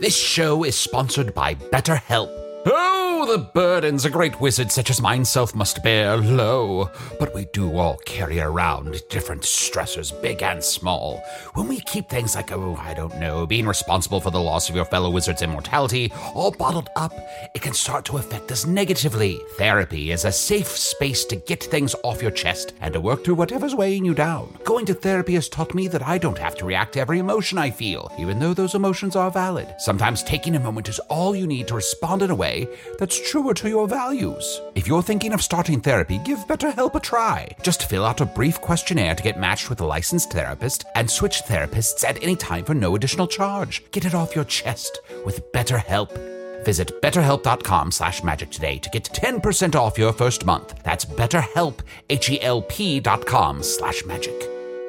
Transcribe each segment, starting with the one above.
This show is sponsored by BetterHelp. Oh, the burdens a great wizard such as myself must bear, lo. But we do all carry around different stressors, big and small. When we keep things like, being responsible for the loss of your fellow wizard's immortality, all bottled up, it can start to affect us negatively. Therapy is a safe space to get things off your chest and to work through whatever's weighing you down. Going to therapy has taught me that I don't have to react to every emotion I feel, even though those emotions are valid. Sometimes taking a moment is all you need to respond in a way that's truer to your values. If you're thinking of starting therapy, give BetterHelp a try. Just fill out a brief questionnaire to get matched with a licensed therapist and switch therapists at any time for no additional charge. Get it off your chest with BetterHelp. Visit betterhelp.com/magic today to get 10% off your first month. That's BetterHelp, HELP.com/magic.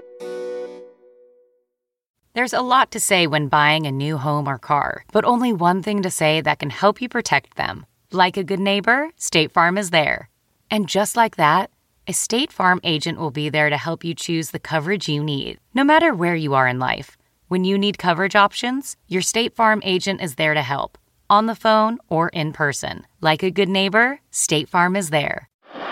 There's a lot to say when buying a new home or car, but only one thing to say that can help you protect them. Like a good neighbor, State Farm is there. And just like that, a State Farm agent will be there to help you choose the coverage you need, no matter where you are in life. When you need coverage options, your State Farm agent is there to help, on the phone or in person. Like a good neighbor, State Farm is there.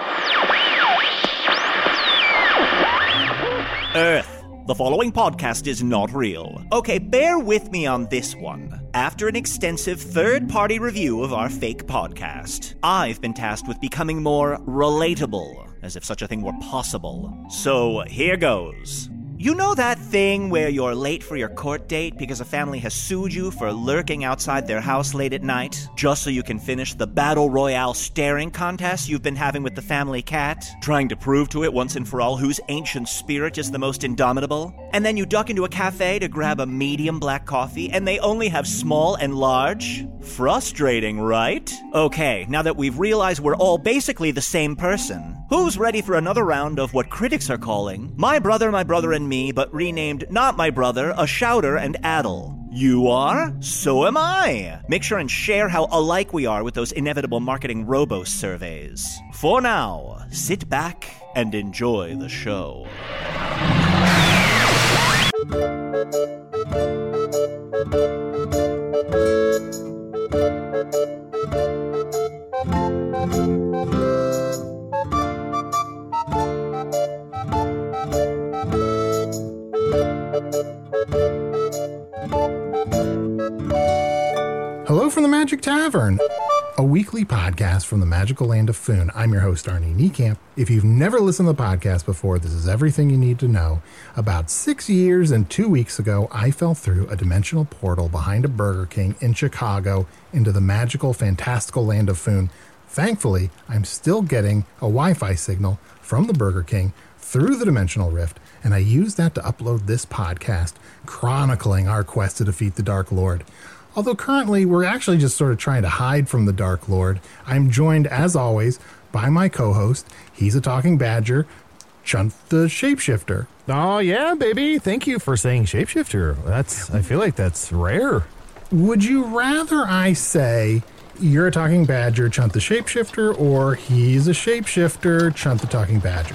Earth. The following podcast is not real. Okay, bear with me on this one. After an extensive third-party review of our fake podcast, I've been tasked with becoming more relatable, as if such a thing were possible. So, here goes. You know that thing where you're late for your court date because a family has sued you for lurking outside their house late at night, just so you can finish the Battle Royale staring contest you've been having with the family cat, trying to prove to it once and for all whose ancient spirit is the most indomitable? And then you duck into a cafe to grab a medium black coffee, and they only have small and large? Frustrating, right? Okay, now that we've realized we're all basically the same person, who's ready for another round of what critics are calling My Brother, and Me, but renamed Not My Brother, A Shouter and Addle? You are? So am I. Make sure and share how alike we are with those inevitable marketing robo surveys. For now, sit back and enjoy the show. Hello from the Magic Tavern, a weekly podcast from the magical land of Foon. I'm your host, Arnie Niekamp. If you've never listened to the podcast before, this is everything you need to know. About 6 years and 2 weeks ago, I fell through a dimensional portal behind a Burger King in Chicago into the magical, fantastical land of Foon. Thankfully, I'm still getting a Wi-Fi signal from the Burger King through the dimensional rift, and I use that to upload this podcast chronicling our quest to defeat the Dark Lord. Although currently we're actually just sort of trying to hide from the Dark Lord, I'm joined, as always, by my co-host. He's a talking badger, Chunt the Shapeshifter. Oh, yeah, baby. Thank you for saying shapeshifter. I feel like that's rare. Would you rather I say you're a talking badger, Chunt the Shapeshifter, or he's a shapeshifter, Chunt the talking badger?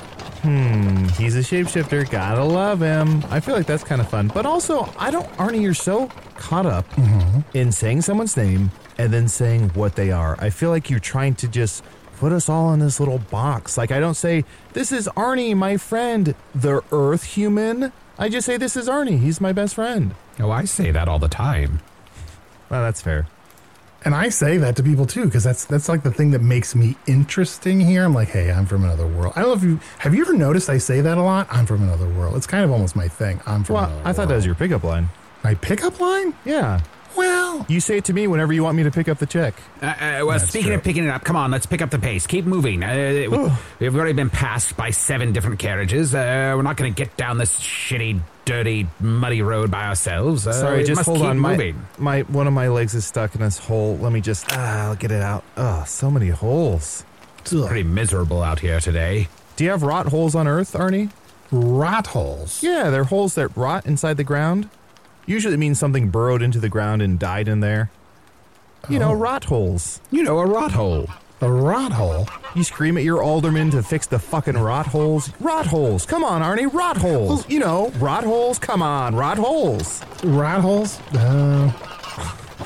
He's a shapeshifter. Gotta love him. I feel like that's kind of fun. But also, Arnie, you're so caught up in saying someone's name and then saying what they are. I feel like you're trying to just put us all in this little box. Like, I don't say, this is Arnie, my friend, the Earth human. I just say, this is Arnie. He's my best friend. Oh, I say that all the time. Well, that's fair. And I say that to people too, because that's like the thing that makes me interesting here. I'm like, hey, I'm from another world. I don't know if have you ever noticed I say that a lot? I'm from another world. It's kind of almost my thing. I'm from another world. I thought that was your pickup line. My pickup line? Yeah. Well, you say it to me whenever you want me to pick up the check. Speaking of picking it up, come on, let's pick up the pace. Keep moving. We've already been passed by 7 different carriages. We're not going to get down this shitty, dirty, muddy road by ourselves. Sorry, just hold on. Moving. My one of my legs is stuck in this hole. Let me just I'll get it out. Oh, so many holes. It's pretty miserable out here today. Do you have rot holes on Earth, Arnie? Rot holes? Yeah, they're holes that rot inside the ground. Usually it means something burrowed into the ground and died in there. You know, rot holes. You know, a rot hole. A rot hole? You scream at your alderman to fix the fucking rot holes. Rot holes. Come on, Arnie. Rot holes. You know, rot holes. Come on, rot holes. Rot holes?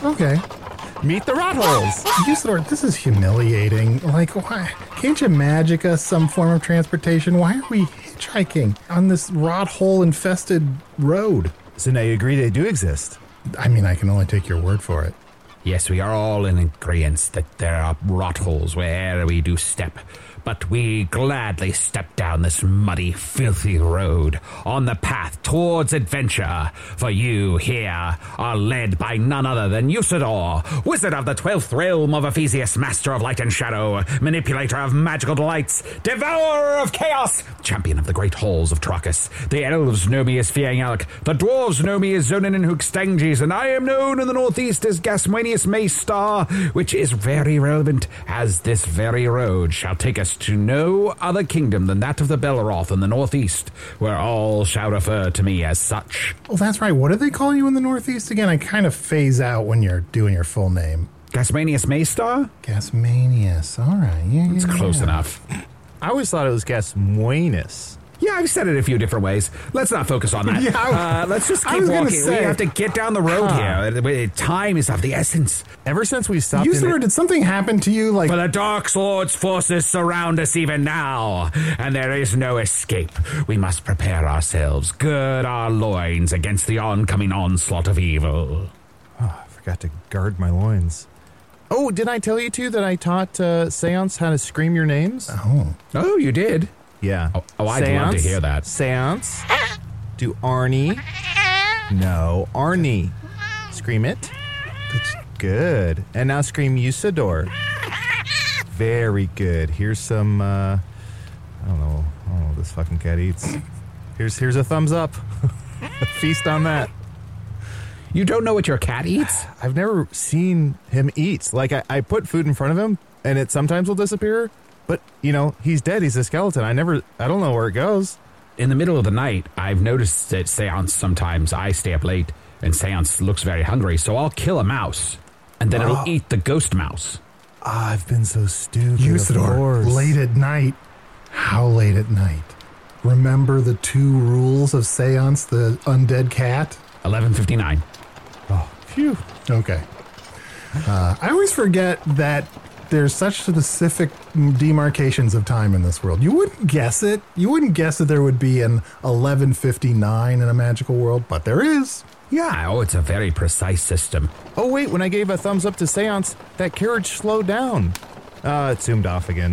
Okay. Meet the rot holes. Usador, this is humiliating. Like, why? Can't you magic us some form of transportation? Why are we hitchhiking on this rot hole infested road? So now you agree they do exist. I mean, I can only take your word for it. Yes, we are all in agreement that there are rot holes wherever we do step. But we gladly step down this muddy, filthy road on the path towards adventure. For you here are led by none other than Usador, wizard of the 12th realm of Ephesius, master of light and shadow, manipulator of magical delights, devourer of chaos, champion of the great halls of Trachis. The elves know me as Fiang Alec, the dwarves know me as Zonin and Hookstangis, and I am known in the northeast as Gasmanius Maystar, which is very relevant, as this very road shall take us to no other kingdom than that of the Belleroth in the northeast, where all shall refer to me as such. Oh, that's right. What do they call you in the Northeast again? I kind of phase out when you're doing your full name. Gasmanius Maystar? Gasmanius. All right. Yeah, It's close enough. I always thought it was Gasmuenus. Yeah, I've said it a few different ways. Let's not focus on that. Yeah, let's just I keep was gonna walking. say- We have to get down the road here. Time is of the essence. Ever since we stopped in Usador, did something happen to you? Like, For the Dark Lord's forces surround us even now, and there is no escape. We must prepare ourselves, gird our loins against the oncoming onslaught of evil. I forgot to guard my loins. Oh, did I tell you too that I taught Seance how to scream your names? Oh, you did? Yeah. Oh, I'd love to hear that. Seance. Do Arnie. No, Arnie. Scream it. That's good. And now scream Usador. Very good. Here's some, I don't know what this fucking cat eats. Here's a thumbs up. Feast on that. You don't know what your cat eats? I've never seen him eat. Like, I put food in front of him, and it sometimes will disappear. But, he's dead. He's a skeleton. I don't know where it goes. In the middle of the night, I've noticed that Seance sometimes I stay up late, and Seance looks very hungry, so I'll kill a mouse, and then it'll eat the ghost mouse. I've been so stupid. Usador, late at night. How late at night? Remember the 2 rules of Seance, the undead cat? 11:59. Oh, phew. Okay. I always forget that there's such specific demarcations of time in this world. You wouldn't guess it. You wouldn't guess that there would be an 11:59 in a magical world, but there is. Yeah, it's a very precise system. Oh, wait, when I gave a thumbs up to Seance, that carriage slowed down. It zoomed off again.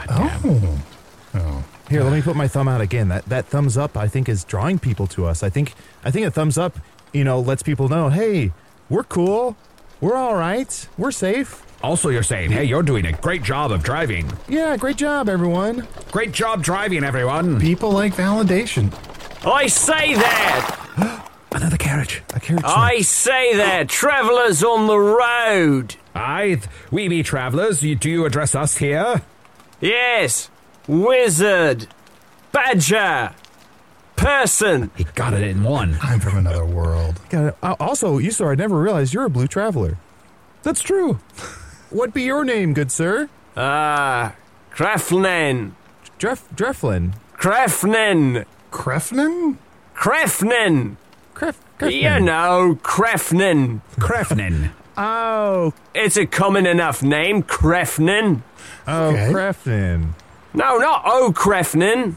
Oh. Here, let me put my thumb out again. That thumbs up, I think, is drawing people to us. I think a thumbs up, lets people know, hey, we're cool. We're all right. We're safe. Also, you're saying, hey, you're doing a great job of driving. Yeah, great job, everyone. Great job driving, everyone. People like validation. I say that! Another carriage. A carriage. I say that! Travellers on the road! Aye, we be travellers. Do you address us here? Yes! Wizard! Badger! Person! He got it in one. I'm from another world. Also, Usador, I never realized you're a blue traveler. That's true. What be your name, good sir? Krefnen! Dreflin. Krefnen! Krefnen? Krefnen! Krefnen. You know, Krefnen. Krefnen. Oh, It's a common enough name, Krefnen. Okay. Krefnen. No, not O. Krefnen.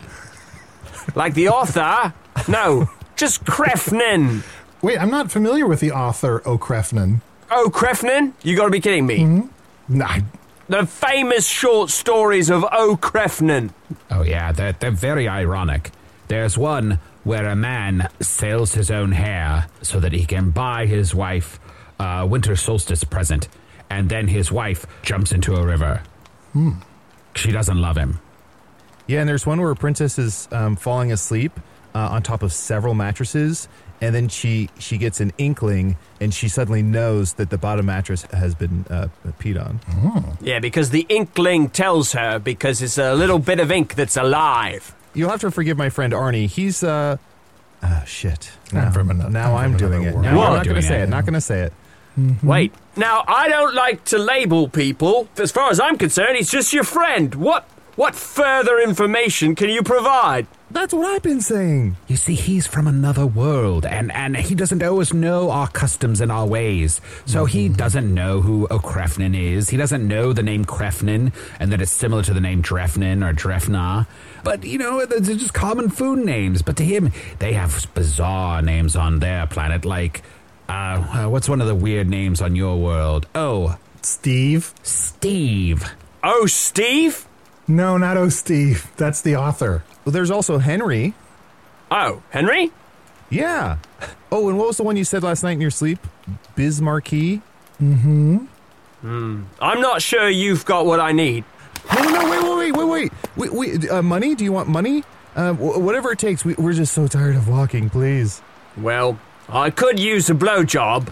Like the author. No, just Krefnen. Wait, I'm not familiar with the author O. Krefnen. O. Krefnen? You gotta be kidding me. Nah, The famous short stories of O. Krefnen. Oh, yeah, they're very ironic. There's one where a man sells his own hair so that he can buy his wife a winter solstice present, and then his wife jumps into a river. She doesn't love him. Yeah, and there's one where a princess is falling asleep on top of several mattresses, and then she gets an inkling, and she suddenly knows that the bottom mattress has been peed on. Yeah, because the inkling tells her, because it's a little bit of ink that's alive. You'll have to forgive my friend Arnie. He's shit. I'm from another- Now I'm I'm from doing another it. world. Now What? I'm not going to Doing say it. it. Not going to say it. Wait, now I don't like to label people. As far as I'm concerned, he's just your friend. What further information can you provide? That's what I've been saying. You see, he's from another world, and he doesn't always know our customs and our ways. So he doesn't know who a Krefnin is. He doesn't know the name Krefnin, and that it's similar to the name Drefnin or Drefna. But, they're just common food names. But to him, they have bizarre names on their planet, like, what's one of the weird names on your world? Oh, Steve? Steve. Oh, Steve? No, not Oh, Steve. That's the author. Well, there's also Henry. Oh, Henry? Yeah. Oh, and what was the one you said last night in your sleep? Bismarcky? I'm not sure you've got what I need. No, wait. Money? Do you want money? Whatever it takes. We're just so tired of walking, please. Well, I could use a blowjob.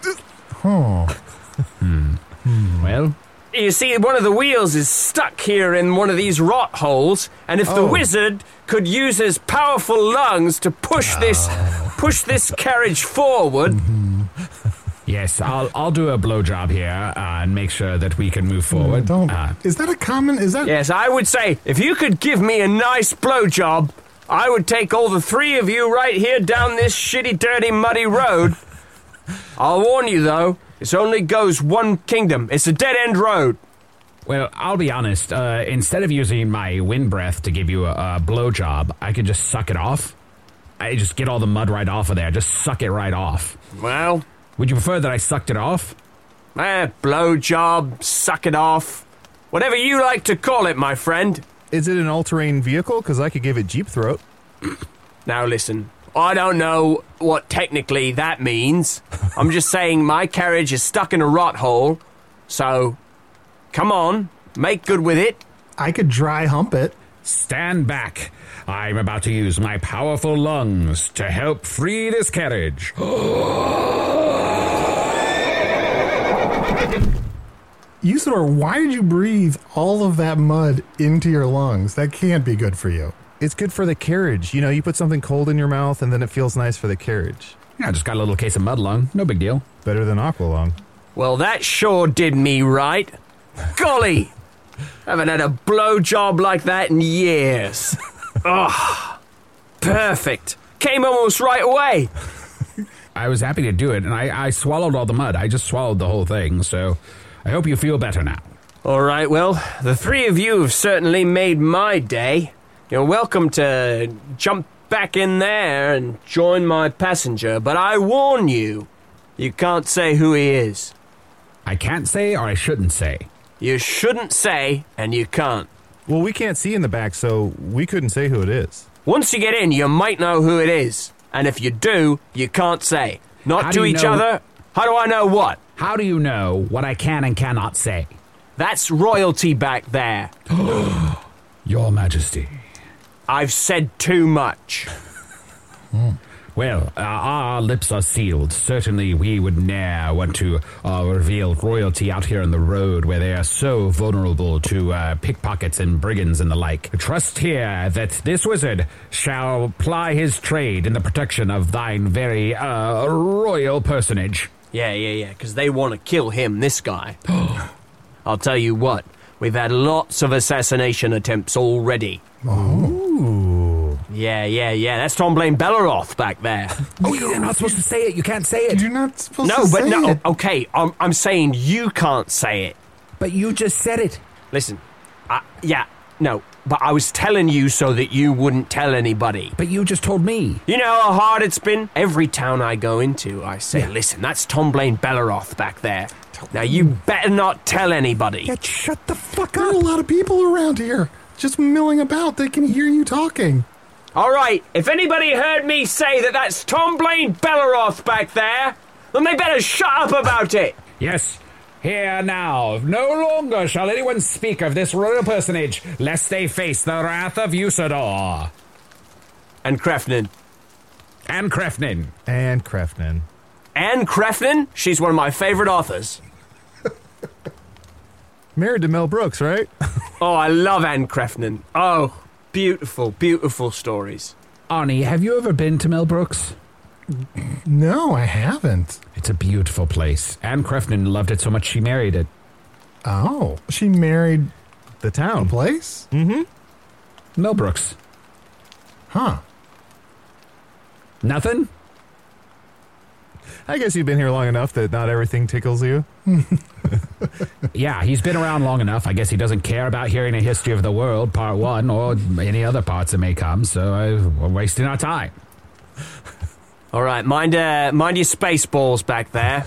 Well, You see, one of the wheels is stuck here in one of these rot holes, and if the wizard could use his powerful lungs to push this carriage forward... yes, I'll do a blowjob here and make sure that we can move forward. Is that a common... Yes, I would say, if you could give me a nice blowjob, I would take all the three of you right here down this shitty, dirty, muddy road. I'll warn you, though, this only goes one kingdom. It's a dead-end road. Well, I'll be honest. Instead of using my wind breath to give you a blowjob, I could just suck it off. I just get all the mud right off of there. Just suck it right off. Well... Would you prefer that I sucked it off? Blowjob, suck it off. Whatever you like to call it, my friend. Is it an all-terrain vehicle? Because I could give it Jeep throat. Now listen, I don't know what technically that means. I'm just saying my carriage is stuck in a rot hole. So, come on, make good with it. I could dry hump it. Stand back. I'm about to use my powerful lungs to help free this carriage. Usador, why did you breathe all of that mud into your lungs? That can't be good for you. It's good for the carriage. You put something cold in your mouth and then it feels nice for the carriage. Yeah, I just got a little case of mud lung. No big deal. Better than Aqualung. Well, that sure did me right. Golly! Haven't had a blowjob like that in years. Oh, perfect. Came almost right away. I was happy to do it, and I swallowed all the mud. I just swallowed the whole thing, so I hope you feel better now. All right, well, the three of you have certainly made my day. You're welcome to jump back in there and join my passenger, but I warn you, you can't say who he is. I can't say or I shouldn't say? You shouldn't say, and you can't. Well, we can't see in the back, so we couldn't say who it is. Once you get in, you might know who it is. And if you do, you can't say. Not to each other. How do I know what? How do you know what I can and cannot say? That's royalty back there. Your Majesty. I've said too much. Well, our lips are sealed. Certainly we would ne'er want to reveal royalty out here on the road where they are so vulnerable to pickpockets and brigands and the like. Trust here that this wizard shall ply his trade in the protection of thine very royal personage. Yeah, because they want to kill him, this guy. I'll tell you what, we've had lots of assassination attempts already. Yeah, that's Tom Blaine Belleroth back there. Oh, you're not supposed to say it. You can't say it. You're not supposed to say it. Okay, I'm saying you can't say it. But you just said it. Listen, but I was telling you so that you wouldn't tell anybody. But you just told me. You know how hard it's been? Every town I go into, I say, Listen, that's Tom Blaine Belleroth back there. Now, you better not tell anybody. Yeah, shut the fuck up. There are a lot of people around here just milling about. They can hear you talking. All right, if anybody heard me say that that's Tom Blaine Belleroth back there, then they better shut up about it. Yes. Here now, no longer shall anyone speak of this royal personage, lest they face the wrath of Usador. And Krefnin. And Krefnin. And Krefnin. Anne Krefnin? She's one of my favorite authors. Married to Mel Brooks, right? Oh, I love Anne Krefnin. Oh, beautiful, beautiful stories. Arnie, have you ever been to Mel Brooks? No, I haven't. It's a beautiful place. Anne Krefnin loved it so much she married it. Oh, she married the town. place? Mm-hmm. Mel Brooks. Huh. Nothing? I guess you've been here long enough that not everything tickles you. Yeah, he's been around long enough. I guess he doesn't care about hearing a history of the world, part 1, or any other parts that may come, so we're wasting our time. All right, mind your space balls back there.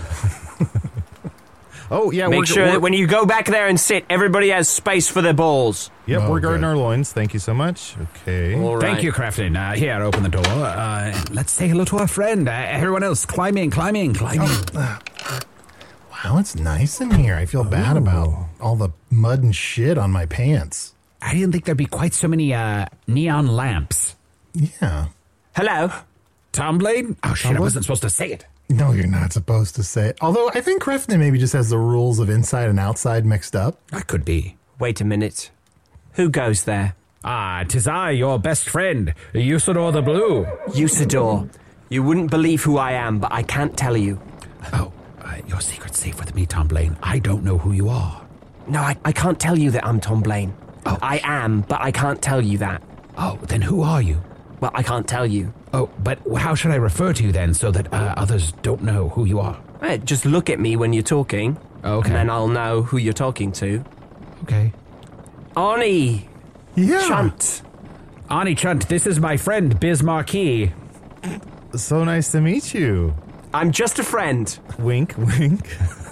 Oh, yeah. Make sure that when you go back there and sit, everybody has space for their balls. Yep, we're guarding good. our loins. Thank you so much. Okay. All right. Thank you, Crafton. Here, open the door. Let's say hello to our friend. Everyone else, climb in. Wow, it's nice in here. I feel bad about all the mud and shit on my pants. I didn't think there'd be quite so many neon lamps. Yeah. Hello. Tom Blaine? Oh, shit, I Tom wasn't supposed to say it. No, you're not supposed to say it. Although I think Crefton maybe just has the rules of inside and outside mixed up. That could be. Wait a minute. Who goes there? 'Tis I, your best friend, Usador the Blue. Usador. You wouldn't believe who I am, but I can't tell you. Oh, your secret's safe with me, Tom Blaine. I don't know who you are. No, I can't tell you that I'm Tom Blaine. Oh. I am, but I can't tell you that. Oh, then who are you? Well, I can't tell you. Oh, but how should I refer to you then so that others don't know who you are? Just look at me when you're talking. Okay. And then I'll know who you're talking to. Okay. Arnie. Yeah. Chunt. Ani Chunt, this is my friend, Biz Marquis. So nice to meet you. I'm just a friend. Wink, wink.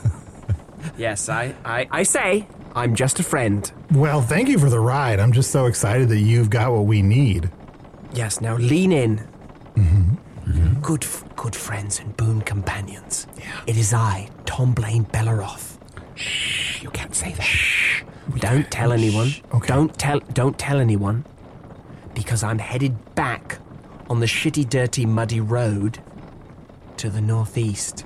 Yes, I say I'm just a friend. Well, thank you for the ride. I'm just so excited that you've got what we need. Yes, now lean in. Mm-hmm. Good friends and boon companions. Yeah. It is I, Tom Blaine Belleroth. Shh, you can't say that. Shh. Don't tell anyone. Okay. Don't tell anyone. Because I'm headed back on the shitty, dirty, muddy road to the northeast.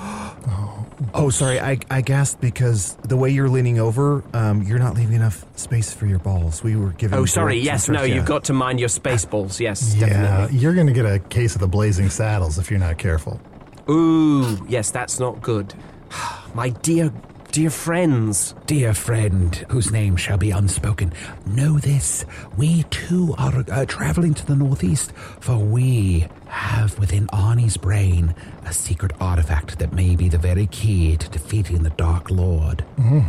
Oh, sorry. I gasped because the way you're leaning over, you're not leaving enough space for your balls. We were given. Oh, sorry. directions Yes, first, no, yeah. you've got to mind your space balls. Yes, Yeah, definitely. you're going to get a case of the Blazing Saddles if you're not careful. Ooh, yes, that's not good. My dear friends. Dear friend, whose name shall be unspoken, know this. We too are traveling to the northeast, for we have within Arnie's brain a secret artifact that may be the very key to defeating the Dark Lord.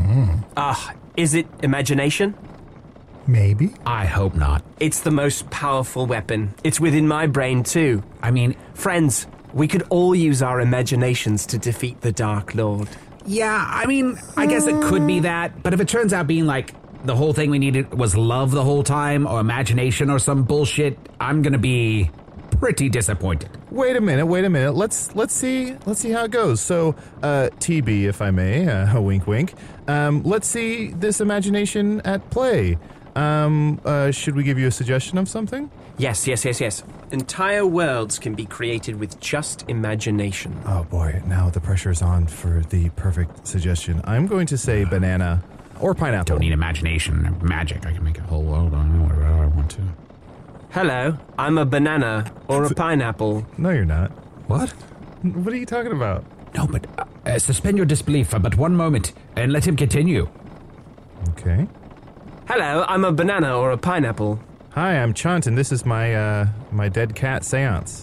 Is it imagination? Maybe. I hope not. It's the most powerful weapon. It's within my brain, too. I mean, Friends, we could all use our imaginations to defeat the Dark Lord. yeah, I mean, I guess it could be that, but if it turns out being like the whole thing we needed was love the whole time or imagination or some bullshit, I'm gonna be pretty disappointed. Wait a minute. Let's see how it goes. So, TB, if I may, wink, wink. Let's see this imagination at play. Should we give you a suggestion of something? Yes. Entire worlds can be created with just imagination. Oh boy, now the pressure's on for the perfect suggestion. I'm going to say banana or pineapple. Don't need imagination or magic. I can make a whole world on whatever I want to. Hello, I'm a banana or a pineapple. No, you're not. What? What are you talking about? No, but suspend your disbelief for but one moment and let him continue. Okay. Hello, I'm a banana or a pineapple. Hi, I'm Chunt, and this is my my dead cat seance.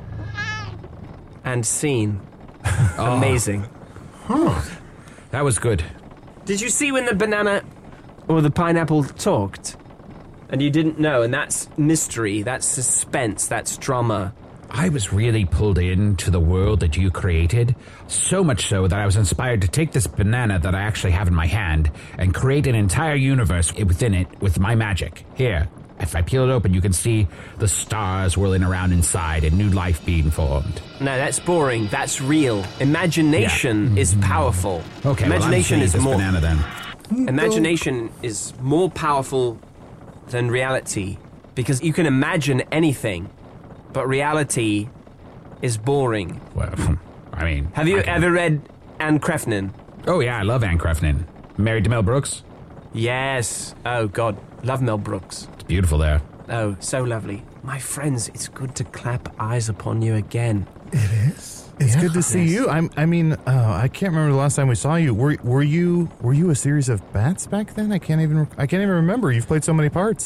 And scene. Amazing. That was good. Did you see when the banana or the pineapple talked? And you didn't know, and that's mystery, that's suspense, that's drama. I was really pulled into the world that you created, so much so that I was inspired to take this banana that I actually have in my hand and create an entire universe within it with my magic. Here, if I peel it open, you can see the stars whirling around inside and new life being formed. No, that's boring, that's real. Imagination is powerful. Okay, Imagination well, I'm is this more banana then. Imagination is more powerful than reality because you can imagine anything, but reality is boring. Well, I mean... Have you I can- ever read Anne Krefnin? Oh, yeah, I love Anne Krefnin. Married to Mel Brooks? Yes. Oh, God. Love Mel Brooks. It's beautiful there. Oh, so lovely. My friends, it's good to clap eyes upon you again. It is. It's Yeah. good to see you. I can't remember the last time we saw you. Were you a series of bats back then? I can't even remember. You've played so many parts.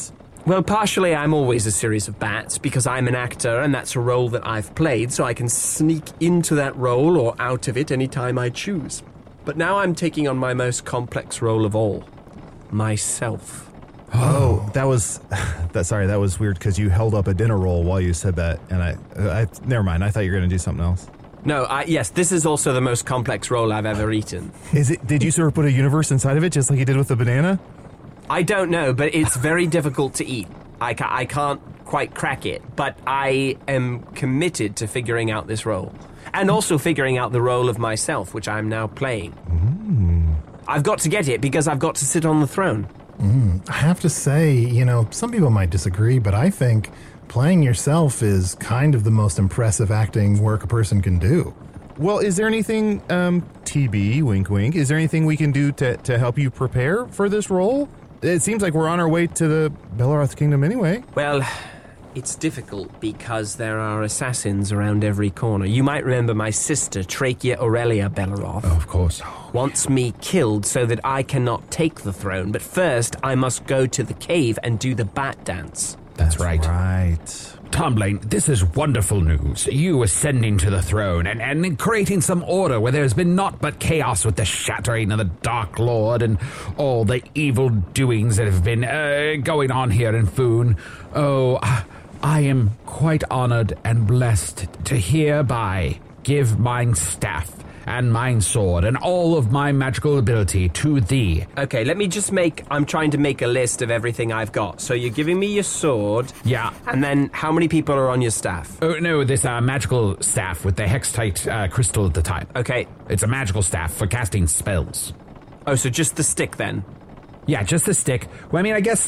Well, partially I'm always a series of bats because I'm an actor and that's a role that I've played, so I can sneak into that role or out of it anytime I choose. But now I'm taking on my most complex role of all. Myself. Oh, that was weird because you held up a dinner roll while you said that, and I never mind. I thought you were going to do something else. No, yes, this is also the most complex role I've ever eaten. Is it? Did you sort of put a universe inside of it, just like you did with the banana? I don't know, but it's very difficult to eat. I can't quite crack it, but I am committed to figuring out this role. And also figuring out the role of myself, which I'm now playing. I've got to get it because I've got to sit on the throne. I have to say, some people might disagree, but I think playing yourself is kind of the most impressive acting work a person can do. Well, is there anything, TB, wink wink, is there anything we can do to help you prepare for this role? It seems like we're on our way to the Belleroth Kingdom anyway. Well, it's difficult because there are assassins around every corner. You might remember my sister, Trachea Aurelia Belleroth. Oh, of course. Wants me killed so that I cannot take the throne. But first, I must go to the cave and do the bat dance. That's right. Right. Tom Blaine, this is wonderful news. You ascending to the throne and creating some order where there's been naught but chaos with the shattering of the Dark Lord and all the evil doings that have been going on here in Foon. Oh, I am quite honored and blessed to hereby give mine staff and mine sword and all of my magical ability to thee. Okay, I'm trying to make a list of everything I've got. So you're giving me your sword. Yeah. And then how many people are on your staff? Oh, no, this magical staff with the hextite crystal at the top. Okay. It's a magical staff for casting spells. Oh, so just the stick then? Yeah, just the stick. Well, I mean, I guess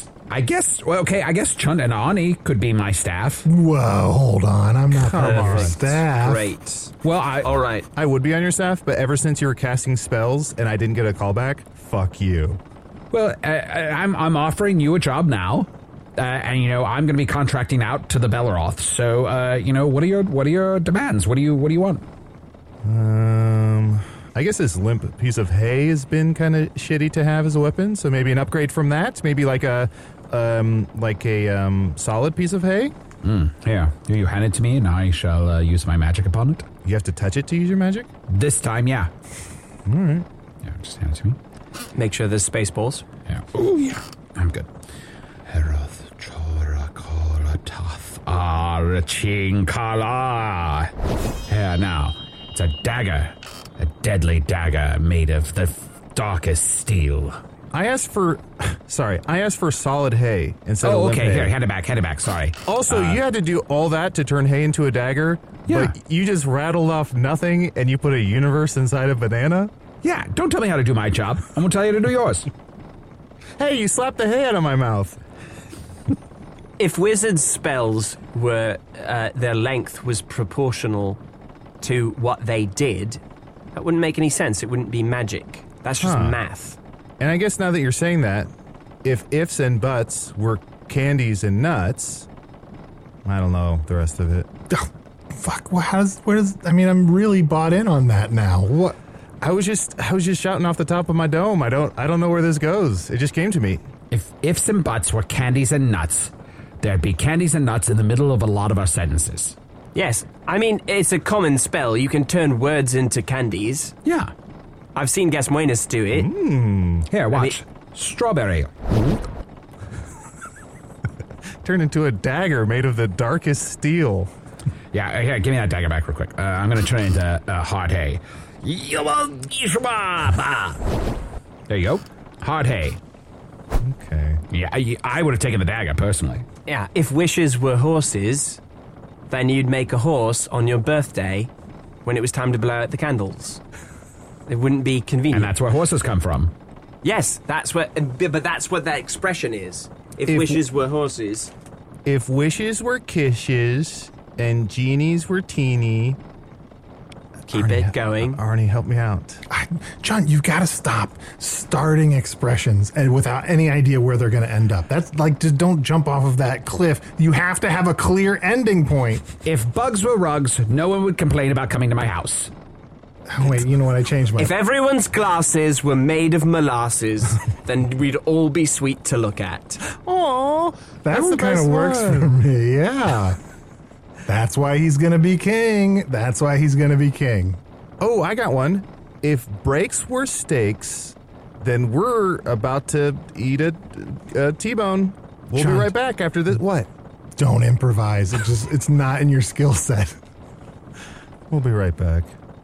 Chund and Ani could be my staff. Whoa, hold on. I'm not part of our staff. Great. Well, all right. I would be on your staff, but ever since you were casting spells and I didn't get a callback, fuck you. Well, I'm offering you a job now, and I'm going to be contracting out to the Belleroth. So, what are your demands? What do you want? I guess this limp piece of hay has been kind of shitty to have as a weapon, so maybe an upgrade from that. Maybe like a solid piece of hay. Here, you hand it to me, and I shall use my magic upon it. You have to touch it to use your magic? This time, yeah. All right. Yeah, just hand it to me. Make sure there's space balls. Yeah. Oh, yeah. I'm good. Heroth Chora Kora Tath Araching Kala. Here now. It's a dagger. A deadly dagger made of the darkest steel. I asked for solid hay instead of limp okay. hay. Here, hand it back. Sorry. Also, you had to do all that to turn hay into a dagger? Yeah. But you just rattled off nothing and you put a universe inside a banana? Yeah, don't tell me how to do my job. I'm going to tell you to do yours. Hey, you slapped the hay out of my mouth. If wizards' spells were, their length was proportional to what they did, that wouldn't make any sense. It wouldn't be magic. That's just math. And I guess now that you're saying that, if ifs and buts were candies and nuts, I don't know the rest of it. Oh, fuck. I'm really bought in on that now. What? I was just shouting off the top of my dome. I don't know where this goes. It just came to me. If ifs and buts were candies and nuts, there'd be candies and nuts in the middle of a lot of our sentences. Yes, I mean, it's a common spell. You can turn words into candies. Yeah. I've seen Gasmuenus do it. Here, watch. Strawberry. Turned into a dagger made of the darkest steel. Yeah, here, give me that dagger back real quick. I'm going to turn it into hard hay. There you go. Hard hay. Okay. Yeah, I would have taken the dagger, personally. Yeah, if wishes were horses, then you'd make a horse on your birthday when it was time to blow out the candles. It wouldn't be convenient. And that's where horses come from. Yes, but that's what that expression is. If wishes were horses. If wishes were kisses and genies were teeny. Keep it going. Arnie, help me out. John, you've got to stop starting expressions and without any idea where they're going to end up. That's like, just don't jump off of that cliff. You have to have a clear ending point. If bugs were rugs, no one would complain about coming to my house. Oh, wait, you know what? I changed my... If everyone's glasses were made of molasses, then we'd all be sweet to look at. Aw, That one kind of works for me, yeah. That's why he's going to be king. That's why he's going to be king. Oh, I got one. If breaks were steaks, then we're about to eat a T-bone. We'll John, be right back after this. What? Don't improvise. It's not in your skill set. We'll be right back.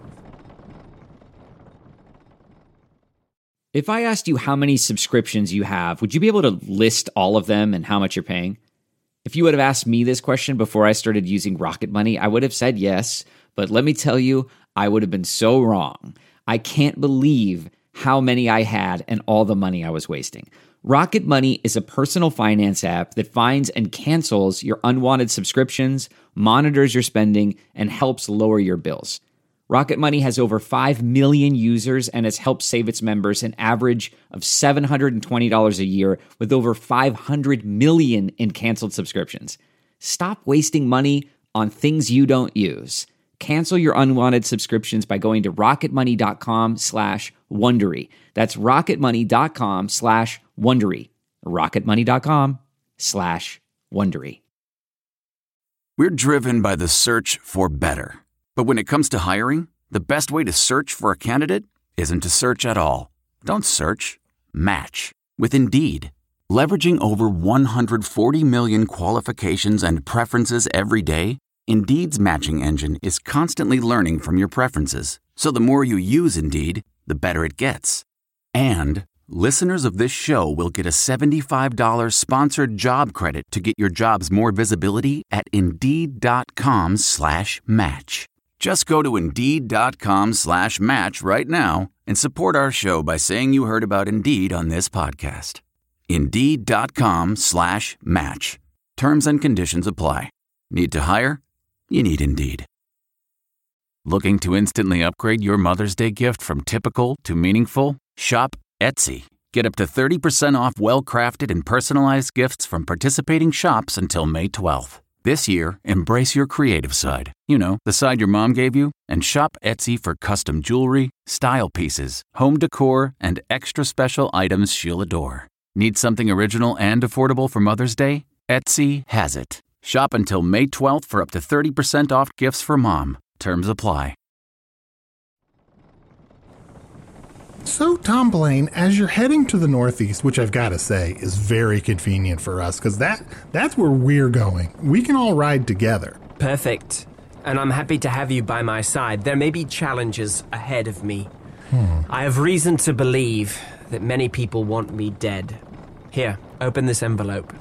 If I asked you how many subscriptions you have, would you be able to list all of them and how much you're paying? If you would have asked me this question before I started using Rocket Money, I would have said yes. But let me tell you, I would have been so wrong. I can't believe how many I had and all the money I was wasting. Rocket Money is a personal finance app that finds and cancels your unwanted subscriptions, monitors your spending, and helps lower your bills. Rocket Money has over 5 million users and has helped save its members an average of $720 a year with over 500 million in canceled subscriptions. Stop wasting money on things you don't use. Cancel your unwanted subscriptions by going to rocketmoney.com/Wondery. That's rocketmoney.com/Wondery. rocketmoney.com/Wondery. We're driven by the search for better. But when it comes to hiring, the best way to search for a candidate isn't to search at all. Don't search. Match with Indeed. Leveraging over 140 million qualifications and preferences every day, Indeed's matching engine is constantly learning from your preferences. So the more you use Indeed, the better it gets. And listeners of this show will get a $75 sponsored job credit to get your jobs more visibility at Indeed.com/match. Just go to Indeed.com/match right now and support our show by saying you heard about Indeed on this podcast. Indeed.com/match. Terms and conditions apply. Need to hire? You need Indeed. Looking to instantly upgrade your Mother's Day gift from typical to meaningful? Shop Etsy. Get up to 30% off well-crafted and personalized gifts from participating shops until May 12th. This year, embrace your creative side. You know, the side your mom gave you. And shop Etsy for custom jewelry, style pieces, home decor, and extra special items she'll adore. Need something original and affordable for Mother's Day? Etsy has it. Shop until May 12th for up to 30% off gifts for mom. Terms apply. So, Tom Blaine, as you're heading to the Northeast, which I've got to say is very convenient for us, because that's where we're going. We can all ride together. Perfect. And I'm happy to have you by my side. There may be challenges ahead of me. I have reason to believe that many people want me dead. Here, open this envelope.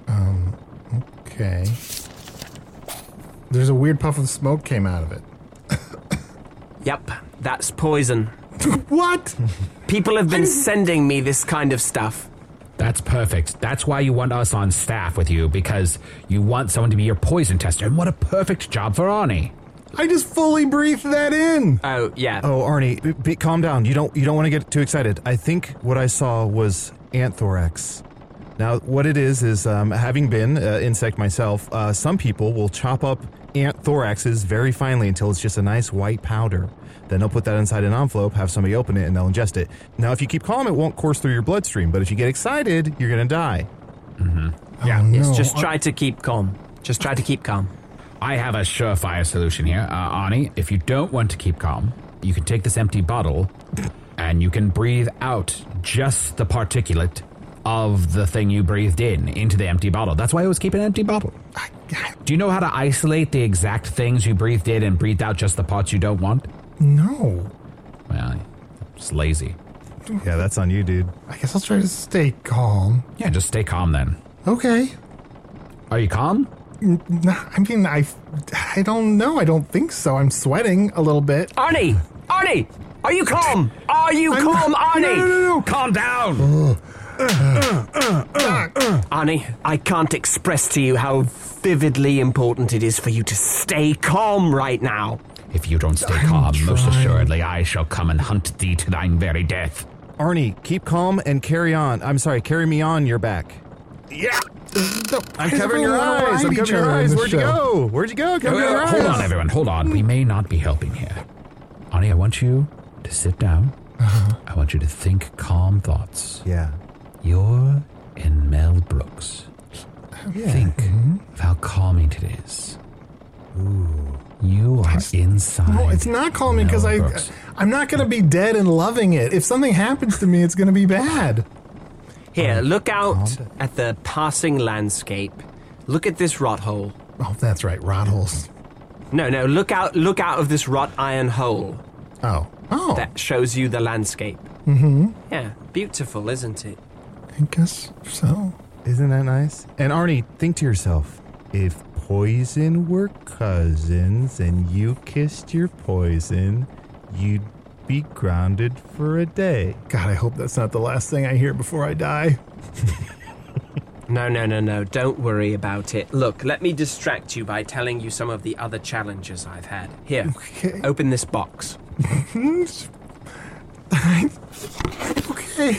Okay. There's a weird puff of smoke came out of it. Yep, that's poison. What? People have been sending me this kind of stuff. That's perfect. That's why you want us on staff with you, because you want someone to be your poison tester. And what a perfect job for Arnie. I just fully breathed that in. Oh, yeah. Oh, Arnie, calm down. You don't want to get too excited. I think what I saw was anthrax. Now, what it is having been insect myself, some people will chop up ant thoraxes very finely until it's just a nice white powder. Then they'll put that inside an envelope, have somebody open it, and they'll ingest it. Now, if you keep calm, it won't course through your bloodstream, but if you get excited, you're going to die. Mm-hmm. Yeah, Oh, no. yes, just try to keep calm. Just try to keep calm. I have a surefire solution here. Arnie, if you don't want to keep calm, you can take this empty bottle and you can breathe out just the particulate of the thing you breathed in into the empty bottle. That's why I always keep an empty bottle. Do you know how to isolate the exact things you breathed in and breathed out just the parts you don't want? No. Well, it's lazy. Yeah, that's on you, dude. I guess I'll try to stay calm. Yeah, just stay calm then. Okay. Are you calm? I mean, I don't know. I don't think so. I'm sweating a little bit. Arnie! Arnie! Are you calm? Are you calm, Arnie? No. Calm down! Arnie, I can't express to you how vividly important it is for you to stay calm right now. If you don't stay calm, most assuredly I shall come and hunt thee to thine very death. Arnie, keep calm and carry on. I'm sorry, carry me on your back. Yeah! I'm covering your eyes. I'm covering your eyes. Where'd you go? Where'd you go? Cover your eyes. Hold on, everyone. Hold on. We may not be helping here. Ani, I want you to sit down. I want you to think calm thoughts. Yeah. You're in Mel Brooks. Think of how calming it is. Ooh. You are inside. No, it's not calming because I'm not going to be dead and loving it. If something happens to me, it's going to be bad. Here, look out at the passing landscape. Look at this rot hole. Oh, that's right, rot holes. No, look out of this wrought iron hole. Oh. That shows you the landscape. Mm-hmm. Yeah, beautiful, isn't it? I guess so. Isn't that nice? And Arnie, think to yourself, if poison were cousins and you kissed your poison, you'd be grounded for a day. God, I hope that's not the last thing I hear before I die. No. Don't worry about it. Look, let me distract you by telling you some of the other challenges I've had. Here, open this box. Okay.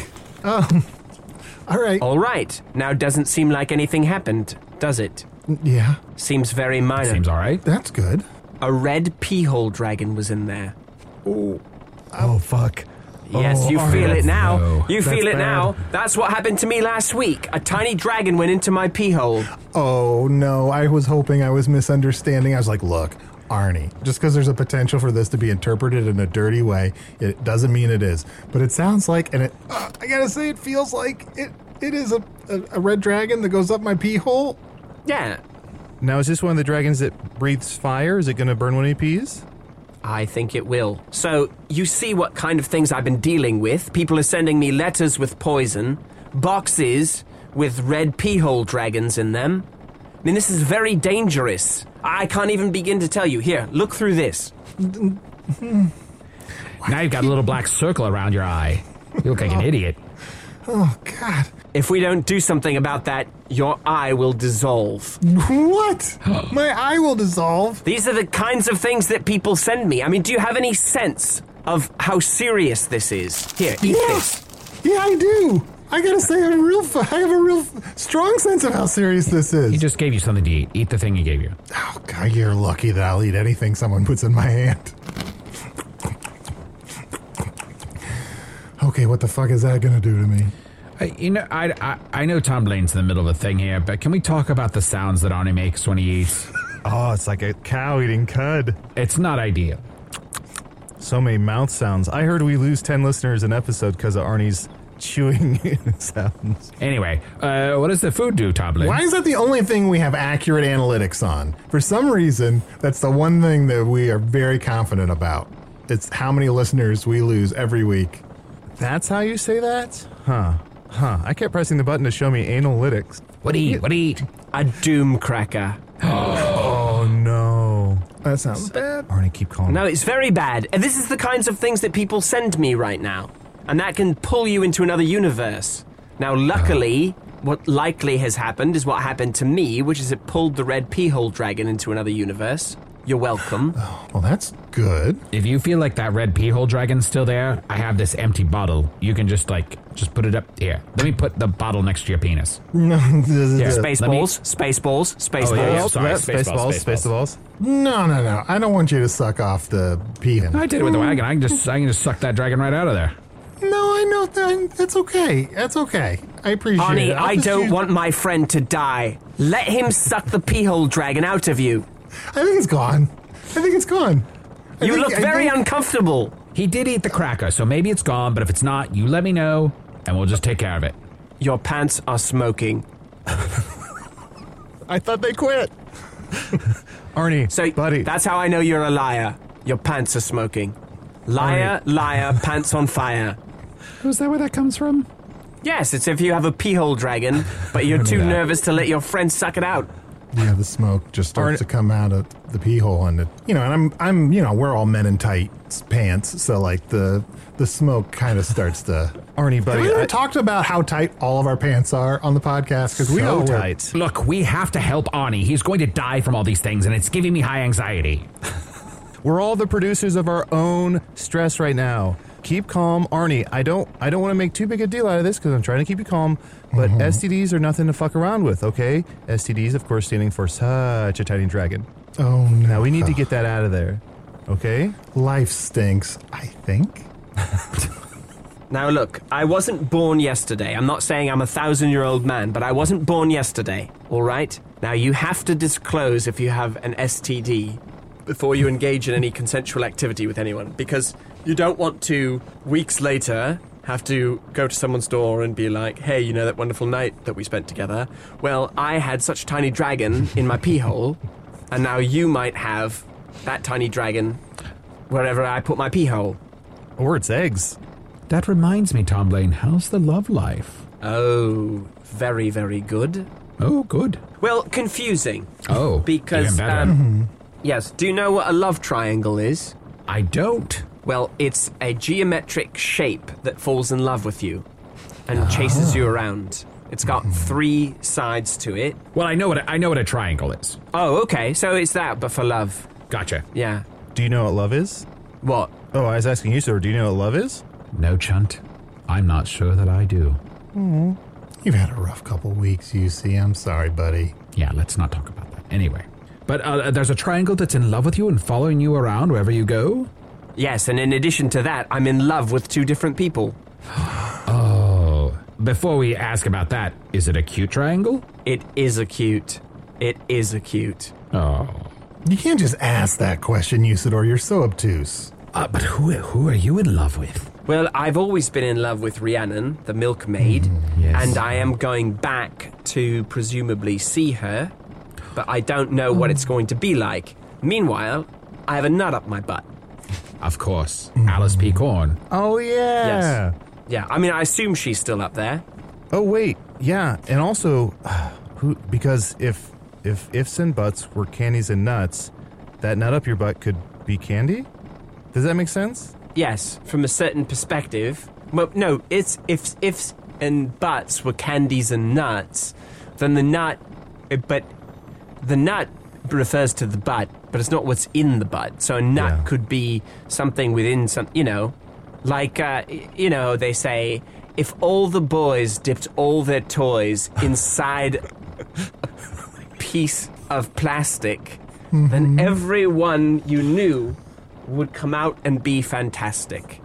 All right. Now, doesn't seem like anything happened, does it? Yeah. Seems very minor. Seems all right. That's good. A red pee-hole dragon was in there. Oh, fuck. Yes, you feel it now. no. You feel That's it bad. now. That's what happened to me last week. A tiny dragon went into my pee hole. Oh, no. I was hoping I was misunderstanding. I was like, look, Arnie, just because there's a potential for this to be interpreted in a dirty way, it doesn't mean it is. But it sounds like, and I gotta say, it feels like it is a red dragon that goes up my pee hole. Yeah, Now, is this one of the dragons that breathes fire? Is it going to burn one of your peas? I think it will. So, you see what kind of things I've been dealing with. People are sending me letters with poison, boxes with red pee hole dragons in them. I mean, this is very dangerous. I can't even begin to tell you. Here, look through this. Now you've got a little black circle around your eye. You look like an idiot. Oh, God. If we don't do something about that, your eye will dissolve. What? My eye will dissolve. These are the kinds of things that people send me. I mean, do you have any sense of how serious this is? Here, eat this. Yeah, I do. I gotta say, I have a real strong sense of how serious this is. He just gave you something to eat. Eat the thing he gave you. Oh, God, you're lucky that I'll eat anything someone puts in my hand. Okay, what the fuck is that gonna do to me? I know Tom Blaine's in the middle of a thing here, but can we talk about the sounds that Arnie makes when he eats? Oh, it's like a cow eating cud. It's not ideal. So many mouth sounds. I heard we lose 10 listeners an episode because of Arnie's chewing sounds. Anyway, what does the food do, Tom Blaine? Why is that the only thing we have accurate analytics on? For some reason, that's the one thing that we are very confident about. It's how many listeners we lose every week. That's how you say that? Huh. I kept pressing the button to show me analytics. What do you eat? A doom cracker. Oh, no. That sounds bad. Arnie, keep calling. No, it's very bad. And this is the kinds of things that people send me right now. And that can pull you into another universe. Now, luckily, what likely has happened is what happened to me, which is it pulled the red pee hole dragon into another universe. You're welcome. Well, that's good. If you feel like that red pee hole dragon's still there, I have this empty bottle. You can just put it up here. Let me put the bottle next to your penis. No, Spaceballs. Oh, yeah, sorry. Spaceballs. No. I don't want you to suck off the pee. I did it with the wagon. I can just suck that dragon right out of there. No, I know that. That's okay. That's okay. I appreciate Arnie, it. I don't want my friend to die. Let him suck the pee hole dragon out of you. I think it's gone. You look very uncomfortable. He did eat the cracker, so maybe it's gone, but if it's not, you let me know, and we'll just take care of it. Your pants are smoking. I thought they quit. Arnie, So, buddy. that's how I know you're a liar. Your pants are smoking. Liar, pants on fire. Is that where that comes from? Yes, it's if you have a pee hole dragon, but you're too nervous to let your friend suck it out. Yeah, the smoke just starts to come out of the pee hole, and I'm we're all men in tight pants, so like the smoke kind of starts to. Arnie, Have buddy. we ever talked about how tight all of our pants are on the podcast? Because we so all tight. Look, we have to help Arnie. He's going to die from all these things, and it's giving me high anxiety. We're all the producers of our own stress right now. Keep calm, Arnie. I don't want to make too big a deal out of this because I'm trying to keep you calm. But STDs are nothing to fuck around with, okay? STDs, of course, standing for such a tiny dragon. Oh no! Now we need to get that out of there. Okay? Life stinks, I think. Now look, I wasn't born yesterday. I'm not saying I'm a 1,000-year-old man, but I wasn't born yesterday, all right? Now you have to disclose if you have an STD before you engage in any consensual activity with anyone, because you don't want to, weeks later, have to go to someone's door and be like, hey, you know that wonderful night that we spent together? Well, I had such a tiny dragon in my pee hole, and now you might have that tiny dragon wherever I put my pee hole. Or it's eggs. That reminds me, Tom Lane, how's the love life? Oh, very, very good. Oh, good. Well, confusing. Oh, Because, even better. yes, do you know what a love triangle is? I don't. Well, it's a geometric shape that falls in love with you and chases you around. It's got 3 sides to it. Well, I know what a triangle is. Oh, okay, so it's that, but for love. Gotcha. Yeah. Do you know what love is? What? Oh, I was asking you, sir. Do you know what love is? No, Chunt. I'm not sure that I do. You've had a rough couple weeks, UC. I'm sorry, buddy. Yeah, let's not talk about that. Anyway. But there's a triangle that's in love with you and following you around wherever you go? Yes, and in addition to that, I'm in love with 2 different people. Oh. Before we ask about that, is it a cute triangle? It is acute. It is acute. Oh. You can't just ask that question, Usador. You're so obtuse. But who are you in love with? Well, I've always been in love with Rhiannon, the milkmaid, yes. and I am going back to presumably see her, but I don't know what it's going to be like. Meanwhile, I have a nut up my butt. Of course. Alice P. Corn. Oh, yeah. Yes. Yeah, I mean, I assume she's still up there. Oh, wait. Yeah, and also, because if ifs and buts were candies and nuts, that nut up your butt could be candy? Does that make sense? Yes, from a certain perspective. Well, no, it's ifs and buts were candies and nuts, then the nut refers to the butt, but it's not what's in the butt. So a nut could be something within some, like, they say, if all the boys dipped all their toys inside a piece of plastic, then everyone you knew would come out and be fantastic.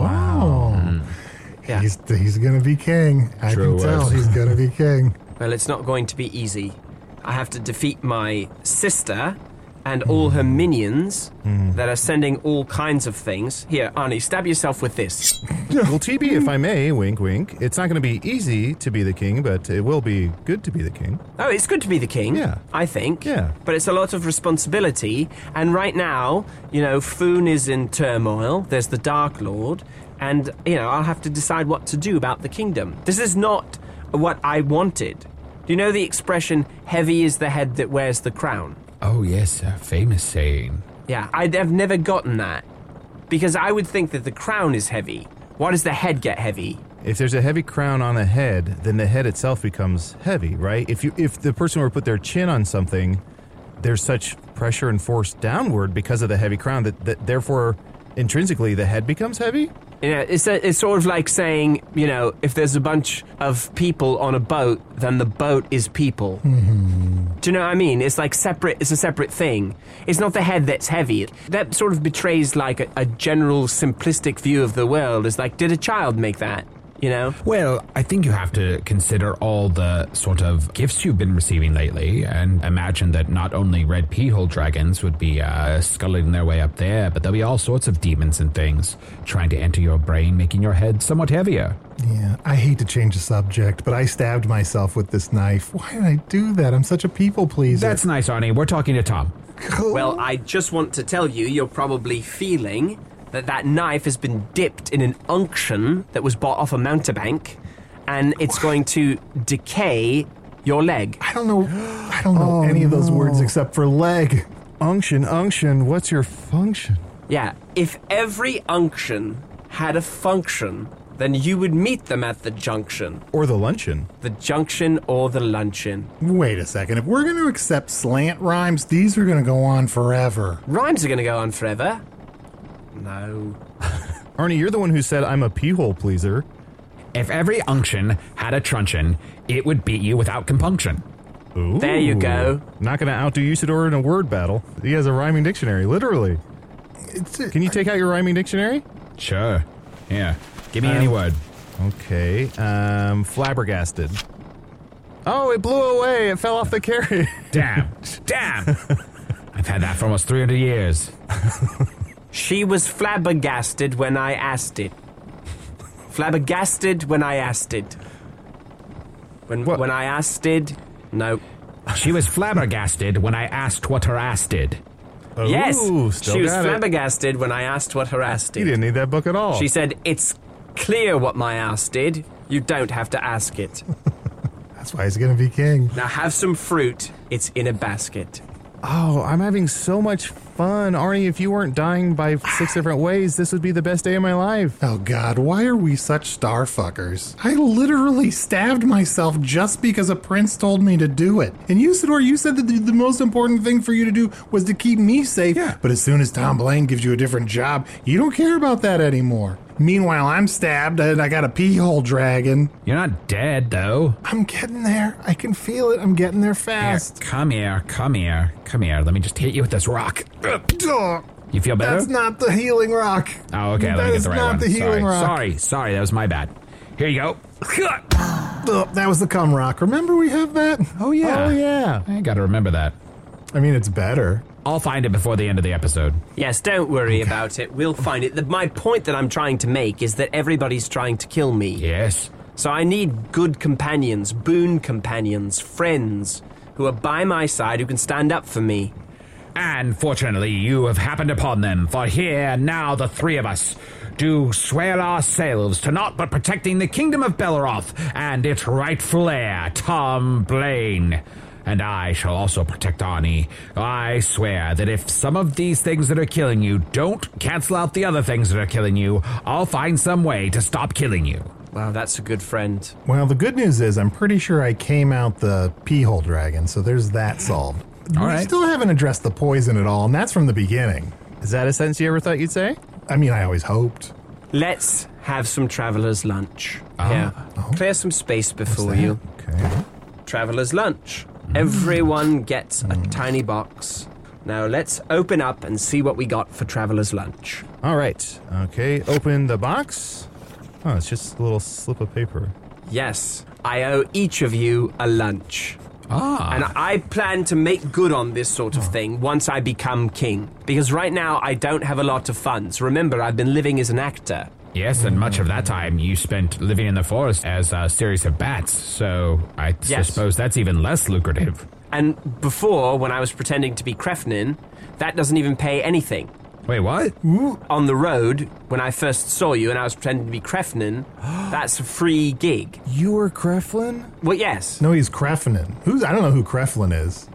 Wow. Yeah. He's going to be king. I True can tell words. he's going to be king. Well, it's not going to be easy. I have to defeat my sister and all her minions that are sending all kinds of things. Here, Arnie, stab yourself with this. Well, TB, if I may, wink, wink, it's not going to be easy to be the king, but it will be good to be the king. Oh, it's good to be the king. Yeah. I think. Yeah. But it's a lot of responsibility. And right now, Foon is in turmoil. There's the Dark Lord. And, I'll have to decide what to do about the kingdom. This is not what I wanted. Do you know the expression, heavy is the head that wears the crown? Oh, yes, a famous saying. Yeah, I've never gotten that. Because I would think that the crown is heavy. Why does the head get heavy? If there's a heavy crown on the head, then the head itself becomes heavy, right? If the person were to put their chin on something, there's such pressure and force downward because of the heavy crown that therefore intrinsically the head becomes heavy? It's sort of like saying, if there's a bunch of people on a boat, then the boat is people. Do you know what I mean? It's like separate. It's a separate thing. It's not the head that's heavy. That sort of betrays like a general simplistic view of the world. It's like, did a child make that? Well, I think you have to consider all the sort of gifts you've been receiving lately and imagine that not only red peahole dragons would be sculling their way up there, but there'll be all sorts of demons and things trying to enter your brain, making your head somewhat heavier. Yeah, I hate to change the subject, but I stabbed myself with this knife. Why did I do that? I'm such a people pleaser. That's nice, Arnie. We're talking to Tom. Well, I just want to tell you, you're probably feeling that knife has been dipped in an unction that was bought off a mountebank, and it's going to decay your leg. I don't know any of those words except for leg. Unction, what's your function? Yeah, if every unction had a function, then you would meet them at the junction. Or the luncheon. The junction or the luncheon. Wait a second. If we're going to accept slant rhymes, these are going to go on forever. Rhymes are going to go on forever. No. Arnie, you're the one who said I'm a peehole pleaser. If every unction had a truncheon, it would beat you without compunction. Ooh. There you go. Not going to outdo Usador in a word battle. He has a rhyming dictionary, literally. Can you take out your rhyming dictionary? Sure. Here, give me any word. Okay. Flabbergasted. Oh, it blew away. It fell off the carriage. Damn. I've had that for almost 300 years. She was flabbergasted when I asked it. Flabbergasted when I asked it. When I asked it, no. She was flabbergasted when I asked what her ass did. Yes, Ooh, she was flabbergasted when I asked what her ass did. You didn't need that book at all. She said, "It's clear what my ass did. You don't have to ask it. That's why he's going to be king. Now have some fruit. It's in a basket." Oh, I'm having so much fun. Arnie, if you weren't dying by 6 different ways, this would be the best day of my life. Oh, God, why are we such star fuckers? I literally stabbed myself just because a prince told me to do it. And Usador, you said that the most important thing for you to do was to keep me safe. Yeah. But as soon as Tom Blaine gives you a different job, you don't care about that anymore. Meanwhile, I'm stabbed and I got a pee hole dragon. You're not dead, though. I'm getting there. I can feel it. I'm getting there fast. Here, come here. Let me just hit you with this rock. You feel better? That's not the healing rock. Oh, okay. Let That me get is the right not one. the healing rock. Sorry, that was my bad. Here you go. That was the cum rock. Remember we have that? Oh, yeah. Oh, yeah. I gotta remember that. I mean, it's better. I'll find it before the end of the episode. Yes, don't worry about it. We'll find it. My point that I'm trying to make is that everybody's trying to kill me. Yes. So I need good companions, boon companions, friends, who are by my side, who can stand up for me. And fortunately, you have happened upon them, for here now the three of us do swear ourselves to naught but protecting the kingdom of Belleroth and its rightful heir, Tom Blaine. And I shall also protect Arnie. I swear that if some of these things that are killing you don't cancel out the other things that are killing you, I'll find some way to stop killing you. Wow, that's a good friend. Well, the good news is I'm pretty sure I came out the pee hole dragon, so there's that solved. All We right. still haven't addressed the poison at all, and that's from the beginning. Is that a sentence you ever thought you'd say? I mean, I always hoped. Let's have some traveler's lunch. Yeah. Clear some space before you. Okay. Traveler's lunch. Everyone gets a tiny box. Now let's open up and see what we got for traveler's lunch. All right. Okay, open the box. Oh, it's just a little slip of paper. Yes, I owe each of you a lunch. Ah. And I plan to make good on this sort of thing once I become king. Because right now I don't have a lot of funds. Remember, I've been living as an actor. Yes, and much of that time you spent living in the forest as a series of bats, so I Yes. suppose that's even less lucrative. And before, when I was pretending to be Krefnin, that doesn't even pay anything. Wait, what? On the road, when I first saw you and I was pretending to be Krefnin, that's a free gig. You were Kreflin? Well, yes. No, he's Kreflin. I don't know who Kreflin is.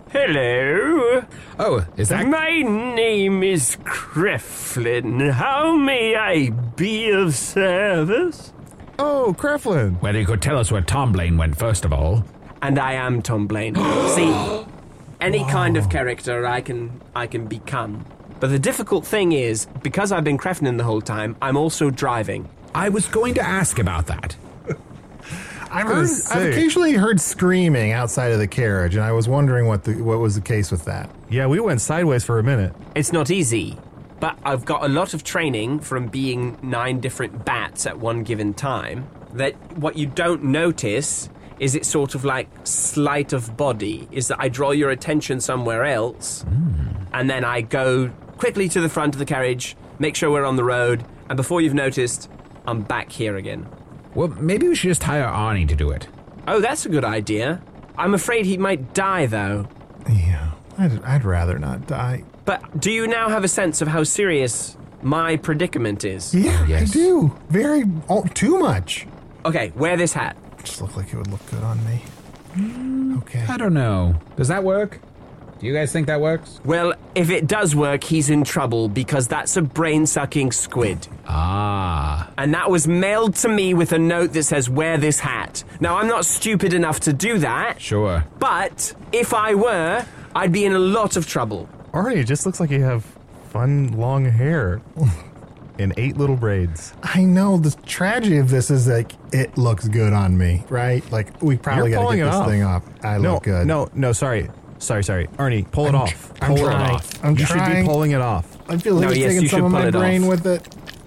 Hello. Oh, is that... My name is Kreflin. How may I be of service? Oh, Kreflin. Well, you could tell us where Tom Blaine went, first of all. And I am Tom Blaine. See, any kind of character I can become. But the difficult thing is, because I've been Krefnin the whole time, I'm also driving. I was going to ask about that. I've occasionally heard screaming outside of the carriage, and I was wondering what was the case with that. Yeah, we went sideways for a minute. It's not easy, but I've got a lot of training from being 9 different bats at one given time, that what you don't notice is it's sort of like sleight of body, is that I draw your attention somewhere else, and then I go quickly to the front of the carriage, make sure we're on the road, and before you've noticed, I'm back here again. Well, maybe we should just hire Arnie to do it. Oh, that's a good idea. I'm afraid he might die, though. Yeah, I'd rather not die. But do you now have a sense of how serious my predicament is? Yeah, Yes. I do. Too much. Okay, wear this hat. Just look like it would look good on me. Okay. I don't know. Does that work? Do you guys think that works? Well, if it does work, he's in trouble because that's a brain-sucking squid. Ah. And that was mailed to me with a note that says, wear this hat. Now, I'm not stupid enough to do that, Sure. but if I were, I'd be in a lot of trouble. Arnie, it just looks like you have fun long hair in 8 little braids. I know the tragedy of this is like it looks good on me, right? Like we probably You're got to pulling get it this off. thing off. I look good. No, sorry. Sorry. Arnie, pull it off. I'm Pull it trying. off. I'm you should trying. be pulling it off. I feel like No, it's yes, taking you some should of my pull it brain off. with it.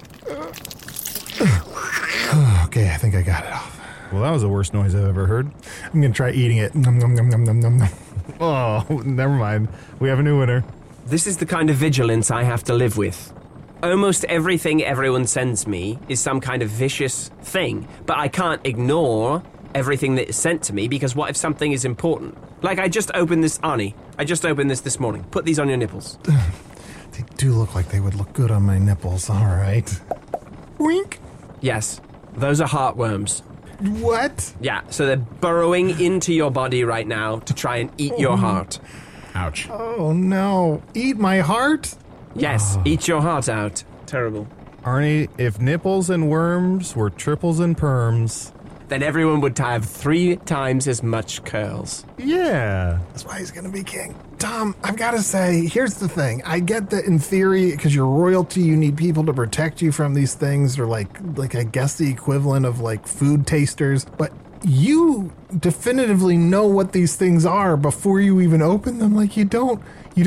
Okay, I think I got it off. Well, that was the worst noise I've ever heard. I'm going to try eating it. Nom, nom, nom, nom, nom, nom, nom. Oh, never mind. We have a new winner. This is the kind of vigilance I have to live with. Almost everything everyone sends me is some kind of vicious thing, but I can't ignore everything that is sent to me because what if something is important? Like I just opened this, Arnie. I just opened this morning. Put these on your nipples. They do look like they would look good on my nipples. All right. Wink. Yes, those are heartworms. What? Yeah, so they're burrowing into your body right now to try and eat your heart. Ouch. Oh, no. Eat my heart? Yes, eat your heart out. Terrible. Arnie, if nipples and worms were triples and perms, Then everyone would have 3 times as much curls. yeah. That's why he's going to be king. Tom, I've got to say, here's the thing. I get that in theory, because you're royalty, you need people to protect you from these things, or like I guess the equivalent of like food tasters. But you definitively know what these things are before you even open them. Like you don't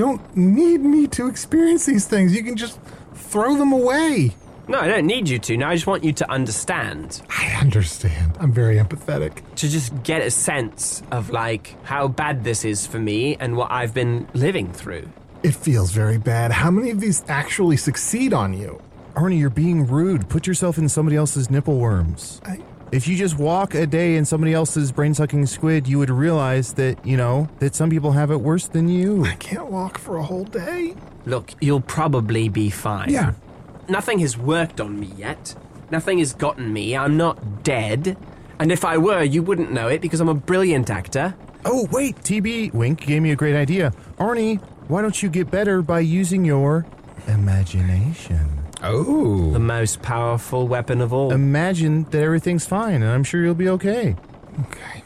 need me to experience these things. You can just throw them away. No, I don't need you to. Now I just want you to understand. I understand. I'm very empathetic. To just get a sense of, like, how bad this is for me and what I've been living through. It feels very bad. How many of these actually succeed on you? Arnie, you're being rude. Put yourself in somebody else's nipple worms. If you just walk a day in somebody else's brain-sucking squid, you would realize that, that some people have it worse than you. I can't walk for a whole day. Look, you'll probably be fine. Yeah. Nothing has worked on me yet. Nothing has gotten me. I'm not dead. And if I were, you wouldn't know it because I'm a brilliant actor. Oh, wait, TB Wink gave me a great idea. Arnie, why don't you get better by using your imagination? Oh. The most powerful weapon of all. Imagine that everything's fine, and I'm sure you'll be okay. Okay.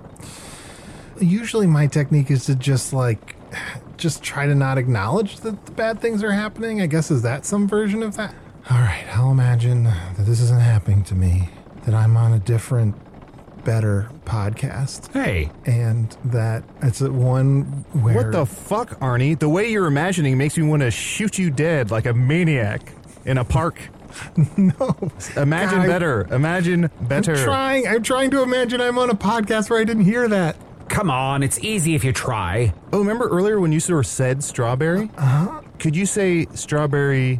Usually my technique is to just try to not acknowledge that the bad things are happening. I guess, is that some version of that? All right, I'll imagine that this isn't happening to me, that I'm on a different, better podcast. Hey. And that it's one where... What the fuck, Arnie? The way you're imagining makes me want to shoot you dead like a maniac in a park. No. Imagine God, better. Imagine better. I'm trying to imagine I'm on a podcast where I didn't hear that. Come on, it's easy if you try. Oh, remember earlier when you sort of said strawberry? Uh-huh. Could you say strawberry,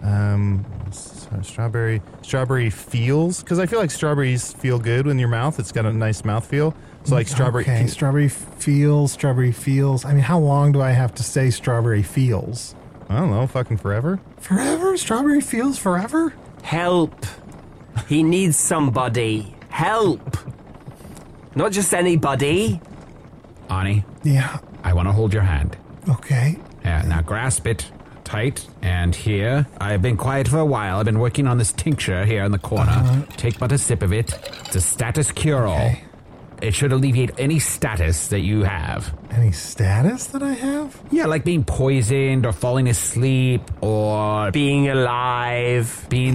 strawberry feels? Because I feel like strawberries feel good in your mouth. It's got a nice mouthfeel. So like strawberry... Okay, strawberry feels. I mean, how long do I have to say strawberry feels? I don't know, fucking forever? Forever? Strawberry feels forever? Help. He needs somebody. Help. Not just anybody. Ani, Yeah. I want to hold your hand. Okay. Yeah, now grasp it tight. And here, I've been quiet for a while. I've been working on this tincture here in the corner. Take but a sip of it. It's a status cure-all. Okay. It should alleviate any status that you have. Any status that I have? Yeah, like being poisoned or falling asleep or Being alive. being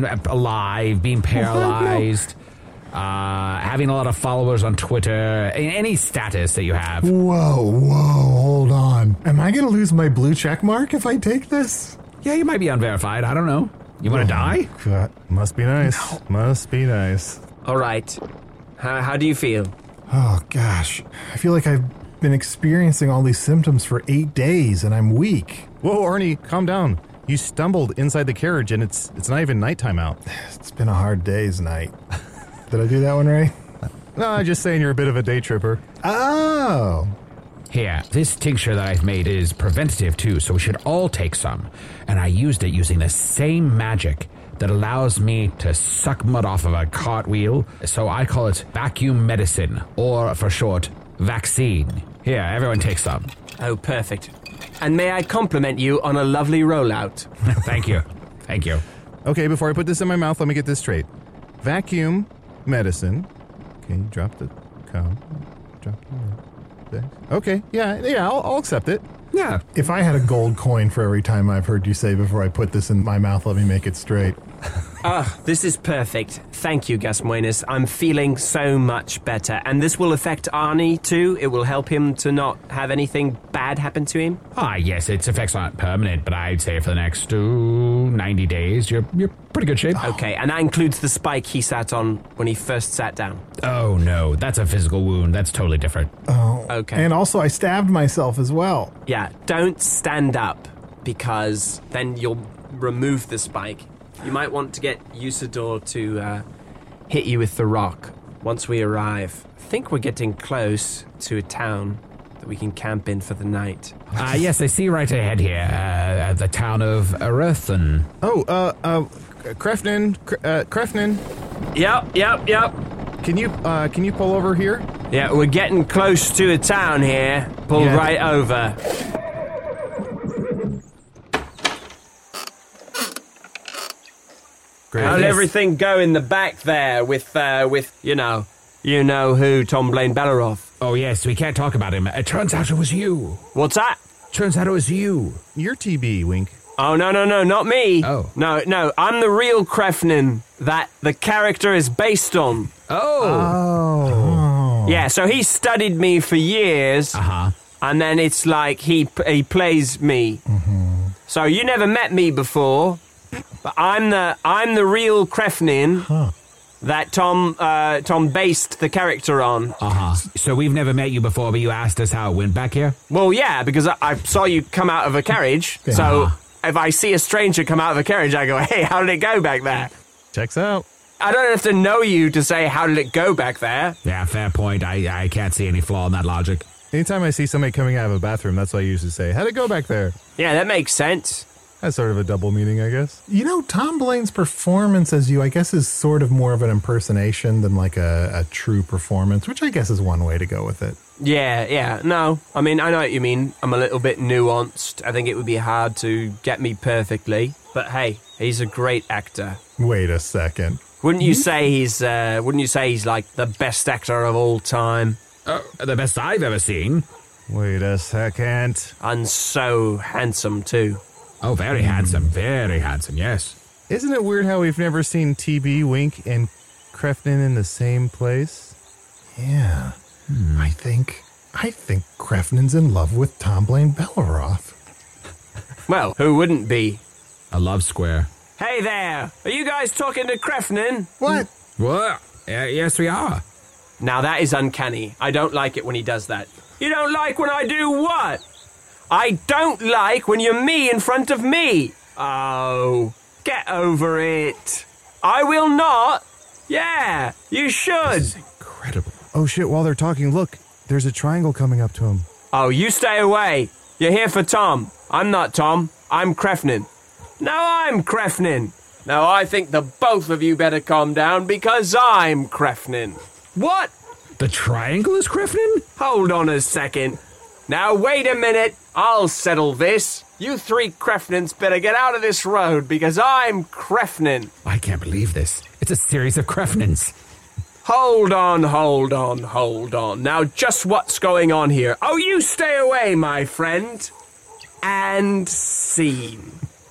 paralyzed, having a lot of followers on Twitter, any status that you have. Whoa, hold on. Am I going to lose my blue check mark if I take this? Yeah, you might be unverified. I don't know. You want to die? God. Must be nice. No. Must be nice. All right. How do you feel? Oh, gosh. I feel like I've been experiencing all these symptoms for 8 days and I'm weak. Whoa, Arnie, calm down. You stumbled inside the carriage and it's not even nighttime out. It's been a hard day's night. Did I do that one right? No, I'm just saying you're a bit of a day tripper. Oh. Here, this tincture that I've made is preventative too, so we should all take some. And I used it using the same magic that allows me to suck mud off of a cartwheel, so I call it vacuum medicine, or for short, vaccine. Here, everyone take some. Oh, perfect. And may I compliment you on a lovely rollout? Thank you. Thank you. Okay, before I put this in my mouth, let me get this straight. Vacuum medicine. Okay, drop the comb. Drop the... Okay, yeah, I'll accept it. Yeah. If I had a gold coin for every time I've heard you say before I put this in my mouth, let me make it straight. This is perfect. Thank you, Gasmoenus. I'm feeling so much better. And this will affect Arnie, too? It will help him to not have anything bad happen to him? Yes, its effects aren't permanent, but I'd say for the next 90 days, you're pretty good shape. Okay, and that includes the spike he sat on when he first sat down. Oh, no, that's a physical wound. That's totally different. Oh. Okay. And also, I stabbed myself as well. Yeah, don't stand up, because then you'll remove the spike. You might want to get Usador to hit you with the rock once we arrive. I think we're getting close to a town that we can camp in for the night. Yes, I see right ahead here, the town of Erethan. Krefnin. Yep. Can you pull over here? Yeah, we're getting close to a town here. Pull right over. Great. How'd everything go in the back there with you know who, Tom Blaine Belleroth? Oh, yes, we can't talk about him. It turns out it was you. What's that? Turns out it was you. You're TB, Wink. Oh, no, not me. Oh. No, I'm the real Krefnin that the character is based on. Oh. Yeah, so he studied me for years. Uh-huh. And then it's like he plays me. Mm-hmm. So you never met me before, but I'm the real Krefnin that Tom based the character on. Uh-huh. So we've never met you before, but you asked us how it went back here? Well, yeah, because I saw you come out of a carriage. Yeah. So if I see a stranger come out of a carriage, I go, hey, how did it go back there? Checks out. I don't have to know you to say how did it go back there. Yeah, fair point. I can't see any flaw in that logic. Anytime I see somebody coming out of a bathroom, that's what I usually say. How'd it go back there? Yeah, that makes sense. That's sort of a double meaning, I guess. You know, Tom Blaine's performance as you, I guess, is sort of more of an impersonation than like a true performance, which I guess is one way to go with it. Yeah. No, I mean, I know what you mean. I'm a little bit nuanced. I think it would be hard to get me perfectly. But hey, he's a great actor. Wait a second. Wouldn't you say he's like the best actor of all time? The best I've ever seen. Wait a second. And so handsome, too. Oh, very handsome, yes. Isn't it weird how we've never seen TB, Wink, and Krefnin in the same place? Yeah. I think Krefnin's in love with Tom Blaine Belleroth. Well, who wouldn't be? A love square. Hey there! Are you guys talking to Krefnin? What? What? Yes, we are. Now that is uncanny. I don't like it when he does that. You don't like when I do what? I don't like when you're me in front of me. Oh, get over it. I will not. Yeah, you should. This is incredible. Oh shit, while they're talking, look, there's a triangle coming up to him. Oh, you stay away. You're here for Tom. I'm not Tom. I'm Krefnin. No, I'm Krefnin. Now I think the both of you better calm down because I'm Krefnin. What? The triangle is Krefnin? Hold on a second. Now wait a minute. I'll settle this. You three Krefnins better get out of this road because I'm Krefnin. I can't believe this. It's a series of Krefnins. Hold on. Now just what's going on here? Oh, you stay away, my friend. And scene.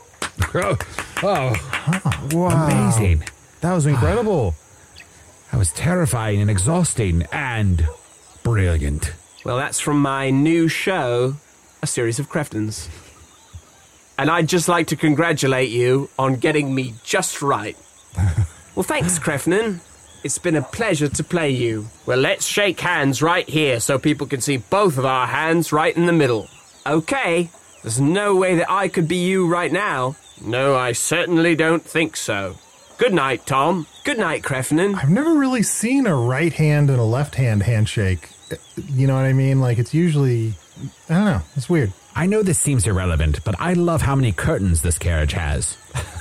Wow. Amazing. That was incredible. That was terrifying and exhausting and brilliant. Well, that's from my new show, A Series of Krefnins. And I'd just like to congratulate you on getting me just right. Well, thanks, Krefnin. It's been a pleasure to play you. Well, let's shake hands right here so people can see both of our hands right in the middle. Okay, there's no way that I could be you right now. No, I certainly don't think so. Good night, Tom. Good night, Krefnin. I've never really seen a right hand and a left hand handshake. You know what I mean? Like, it's usually, I don't know, it's weird. I know this seems irrelevant, but I love how many curtains this carriage has.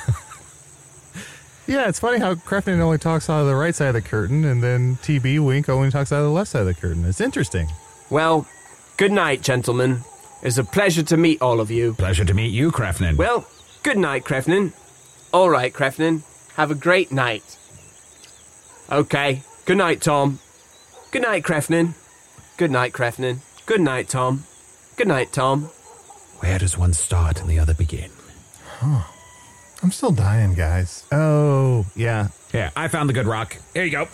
Yeah, it's funny how Krefnin only talks out of the right side of the curtain, and then TB, Wink, only talks out of the left side of the curtain. It's interesting. Well, good night, gentlemen. It's a pleasure to meet all of you. Pleasure to meet you, Krefnin. Well, good night, Krefnin. All right, Krefnin. Have a great night. Okay. Good night, Tom. Good night, Krefnin. Good night, Krefnin. Good night, Tom. Good night, Tom. Where does one start and the other begin? I'm still dying, guys. Oh, yeah. Here, I found the good rock. Here you go.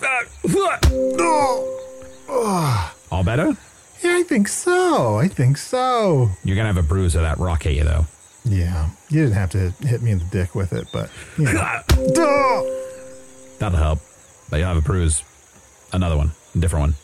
All better? Yeah, I think so. You're gonna have a bruise of that rock at you, though. Yeah, you didn't have to hit me in the dick with it, but, you know. That'll help. But you'll have a bruise. Another one. A different one.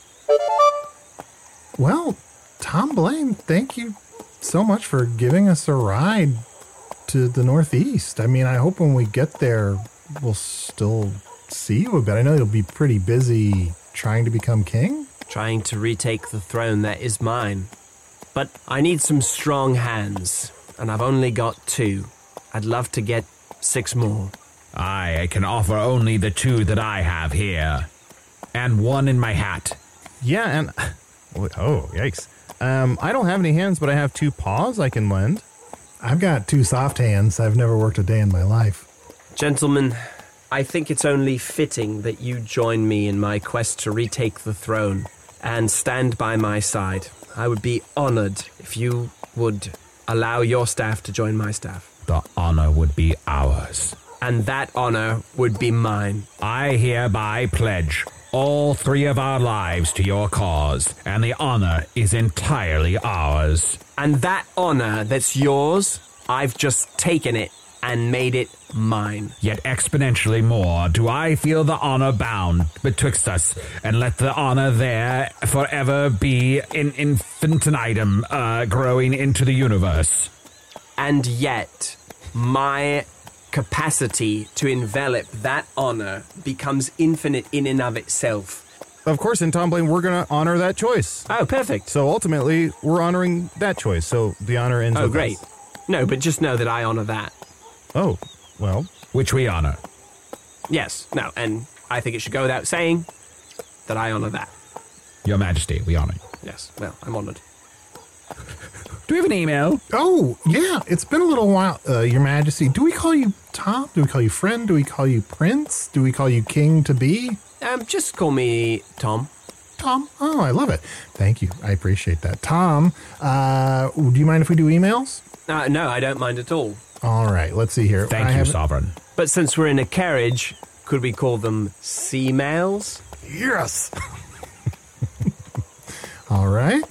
Well, Tom Blaine, thank you so much for giving us a ride to the Northeast. I mean, I hope when we get there, we'll still see you a bit. I know you'll be pretty busy trying to become king. Trying to retake the throne that is mine. But I need some strong hands, and I've only got 2. I'd love to get 6 more. I can offer only the 2 that I have here. And 1 in my hat. Yeah, and... Oh, yikes. I don't have any hands, but I have 2 paws I can lend. I've got 2 soft hands. I've never worked a day in my life. Gentlemen, I think it's only fitting that you join me in my quest to retake the throne and stand by my side. I would be honored if you would allow your staff to join my staff. The honor would be ours. And that honor would be mine. I hereby pledge all 3 of our lives to your cause, and the honor is entirely ours. And that honor that's yours, I've just taken it and made it mine. Yet exponentially more do I feel the honor bound betwixt us, and let the honor there forever be in infinitum, growing into the universe. And yet, my capacity to envelop that honor becomes infinite in and of itself. Of course, in Tom Blaine, we're going to honor that choice. Oh, perfect. So ultimately, we're honoring that choice. So the honor ends with great. us. No, but just know that I honor that. Oh, well. Which we honor. Yes, no, and I think it should go without saying that I honor that. Your Majesty, we honor you. Yes, well, I'm honored. Do we have an email? Oh, yeah. It's been a little while, Your Majesty. Do we call you Tom? Do we call you friend? Do we call you prince? Do we call you king-to-be? Just call me Tom. Tom? Oh, I love it. Thank you. I appreciate that. Tom, do you mind if we do emails? No, I don't mind at all. All right, let's see here. Thank you, Sovereign. But since we're in a carriage, could we call them sea-mails? Yes! All right.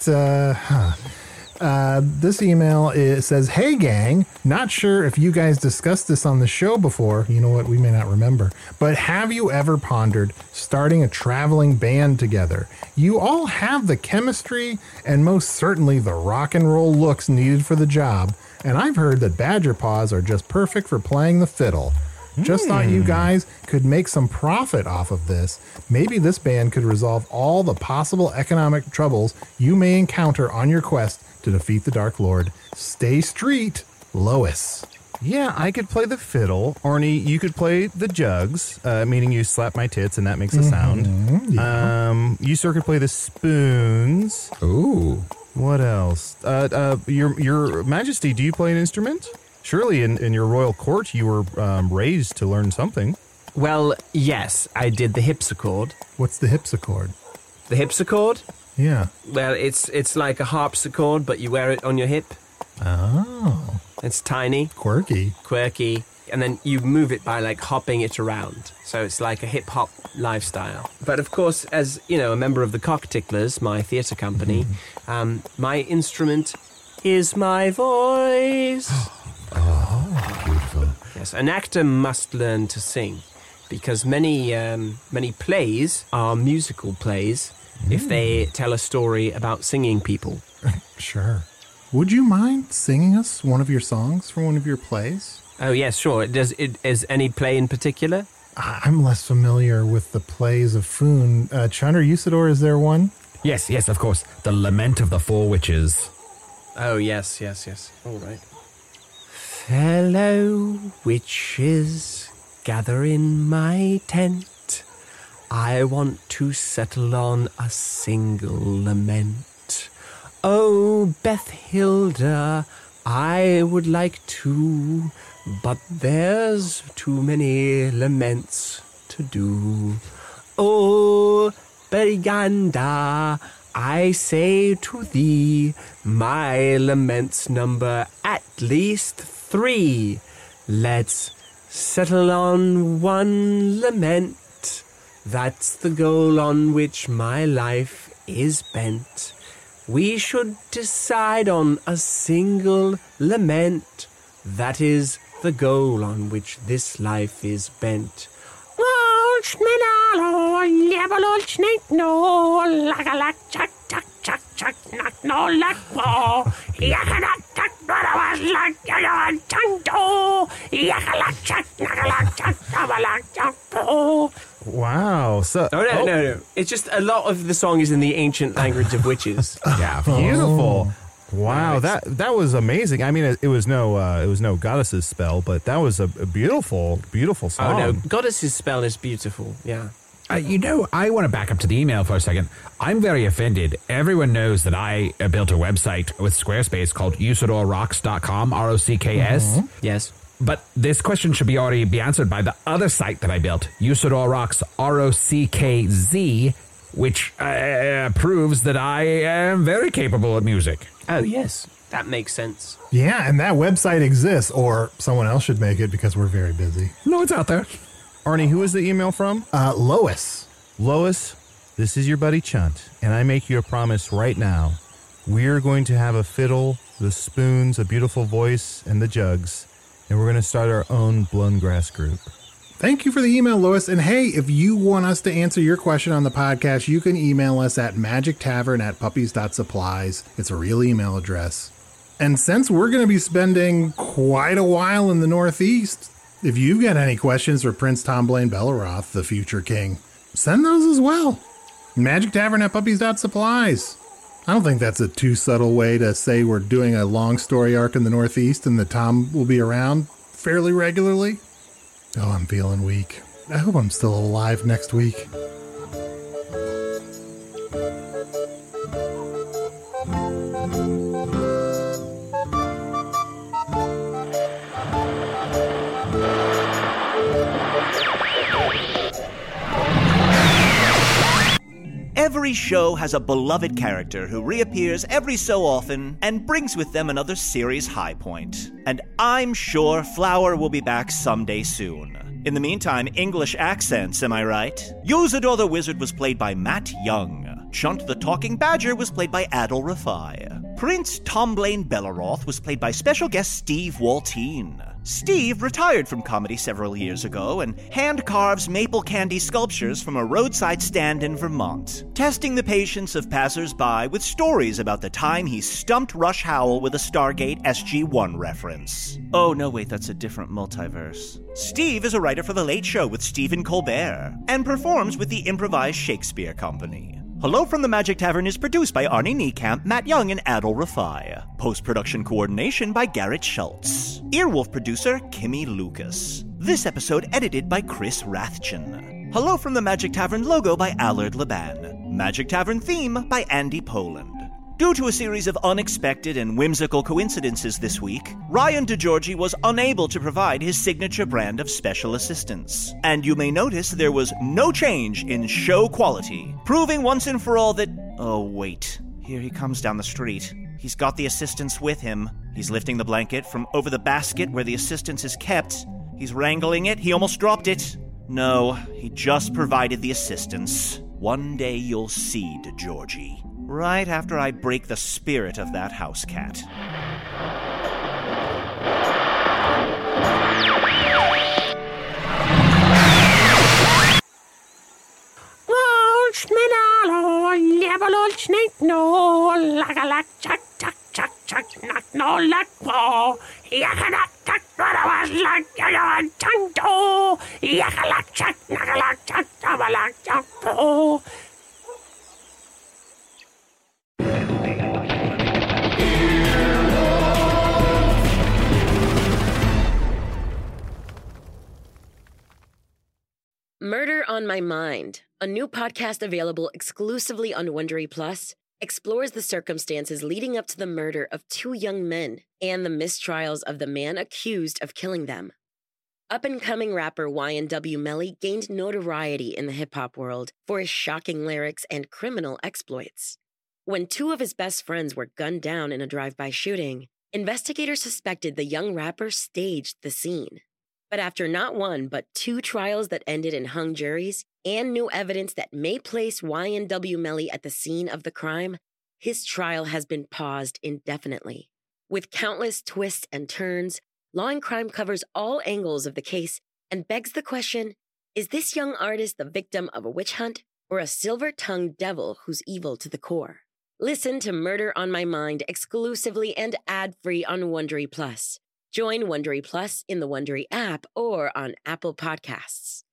This email says, "Hey gang, not sure if you guys discussed this on the show before. You know what? We may not remember. But have you ever pondered starting a traveling band together? You all have the chemistry and most certainly the rock and roll looks needed for the job. And I've heard that Badger Paws are just perfect for playing the fiddle. Just thought you guys could make some profit off of this. Maybe this band could resolve all the possible economic troubles you may encounter on your quest to defeat the Dark Lord. Stay street, Lois." Yeah, I could play the fiddle. Arnie, you could play the jugs, meaning you slap my tits and that makes a sound. Yeah. You, sir, could play the spoons. Ooh. What else? Your Majesty, do you play an instrument? Surely in your royal court you were raised to learn something. Well, yes, I did the hipsichord. What's the hipsichord? The hipsichord? Yeah. Well, it's like a harpsichord, but you wear it on your hip. Oh. It's tiny. Quirky. And then you move it by, like, hopping it around. So it's like a hip-hop lifestyle. But, of course, as, you know, a member of the Cockticklers, my theatre company, my instrument is my voice. Oh, beautiful. Yes, an actor must learn to sing, because many plays are musical plays if they tell a story about singing people. Sure. Would you mind singing us one of your songs from one of your plays? Oh, yes, sure. Is any play in particular? I'm less familiar with the plays of Foon. Chunder Usador, is there one? Yes, of course. The Lament of the Four Witches. Oh, yes. All right. Fellow witches, gather in my tent. I want to settle on a single lament. Oh, Bethhilda, I would like to, but there's too many laments to do. Oh, Beriganda, I say to thee, my laments number at least 3. Let's settle on one lament. That's the goal on which my life is bent. We should decide on a single lament. That is the goal on which this life is bent. Wow. So, No. It's just a lot of the song is in the ancient language of witches. Yeah. Beautiful. Wow, that was amazing. I mean, it was no goddess's spell, but that was a beautiful song. Oh no, Goddess's spell is beautiful. Yeah. I want to back up to the email for a second. I'm very offended. Everyone knows that I built a website with Squarespace called usadorrocks.com, ROCKS. Yes. But this question should already be answered by the other site that I built, Usador Rocks, ROCKZ, which proves that I am very capable at music. Oh yes, that makes sense. Yeah, and that website exists, or someone else should make it because we're very busy. No, it's out there. Arnie, who is the email from? Lois. Lois, this is your buddy Chunt, and I make you a promise right now. We're going to have a fiddle, the spoons, a beautiful voice, and the jugs, and we're going to start our own blown grass group. Thank you for the email, Lois. And hey, if you want us to answer your question on the podcast, you can email us at magictavern@puppies.supplies. It's a real email address. And since we're going to be spending quite a while in the Northeast, if you've got any questions for Prince Tomblaine Belleroth, the future king, send those as well. magictavern@puppies.supplies. I don't think that's a too subtle way to say we're doing a long story arc in the Northeast and that Tom will be around fairly regularly. Oh, I'm feeling weak. I hope I'm still alive next week. Every show has a beloved character who reappears every so often and brings with them another series high point. And I'm sure Flower will be back someday soon. In the meantime, English accents, am I right? Usador the Wizard was played by Matt Young. Chunt the Talking Badger was played by Adol Rafai. Prince Tomblaine Belleroth was played by special guest Steve Waltine. Steve retired from comedy several years ago and hand-carves maple candy sculptures from a roadside stand in Vermont, testing the patience of passers-by with stories about the time he stumped Rush Howell with a Stargate SG-1 reference. Oh, no, wait, that's a different multiverse. Steve is a writer for The Late Show with Stephen Colbert and performs with the Improvised Shakespeare Company. Hello from the Magic Tavern is produced by Arnie Niekamp, Matt Young, and Adol Rafai. Post-production coordination by Garrett Schultz. Earwolf producer, Kimmy Lucas. This episode edited by Chris Rathjen. Hello from the Magic Tavern logo by Allard Laban. Magic Tavern theme by Andy Poland. Due to a series of unexpected and whimsical coincidences this week, Ryan DeGiorgi was unable to provide his signature brand of special assistance. And you may notice there was no change in show quality, proving once and for all that... Oh, wait. Here he comes down the street. He's got the assistance with him. He's lifting the blanket from over the basket where the assistance is kept. He's wrangling it. He almost dropped it. No, he just provided the assistance. One day you'll see, DeGiorgi. Right after I break the spirit of that house cat. Murder on My Mind, a new podcast available exclusively on Wondery Plus, explores the circumstances leading up to the murder of two young men and the mistrials of the man accused of killing them. Up-and-coming rapper YNW Melly gained notoriety in the hip-hop world for his shocking lyrics and criminal exploits. When two of his best friends were gunned down in a drive-by shooting, investigators suspected the young rapper staged the scene. But after not one, but 2 trials that ended in hung juries and new evidence that may place Y.N.W. Melly at the scene of the crime, his trial has been paused indefinitely. With countless twists and turns, Law and Crime covers all angles of the case and begs the question, is this young artist the victim of a witch hunt or a silver-tongued devil who's evil to the core? Listen to Murder on My Mind exclusively and ad-free on Wondery Plus. Join Wondery Plus in the Wondery app or on Apple Podcasts.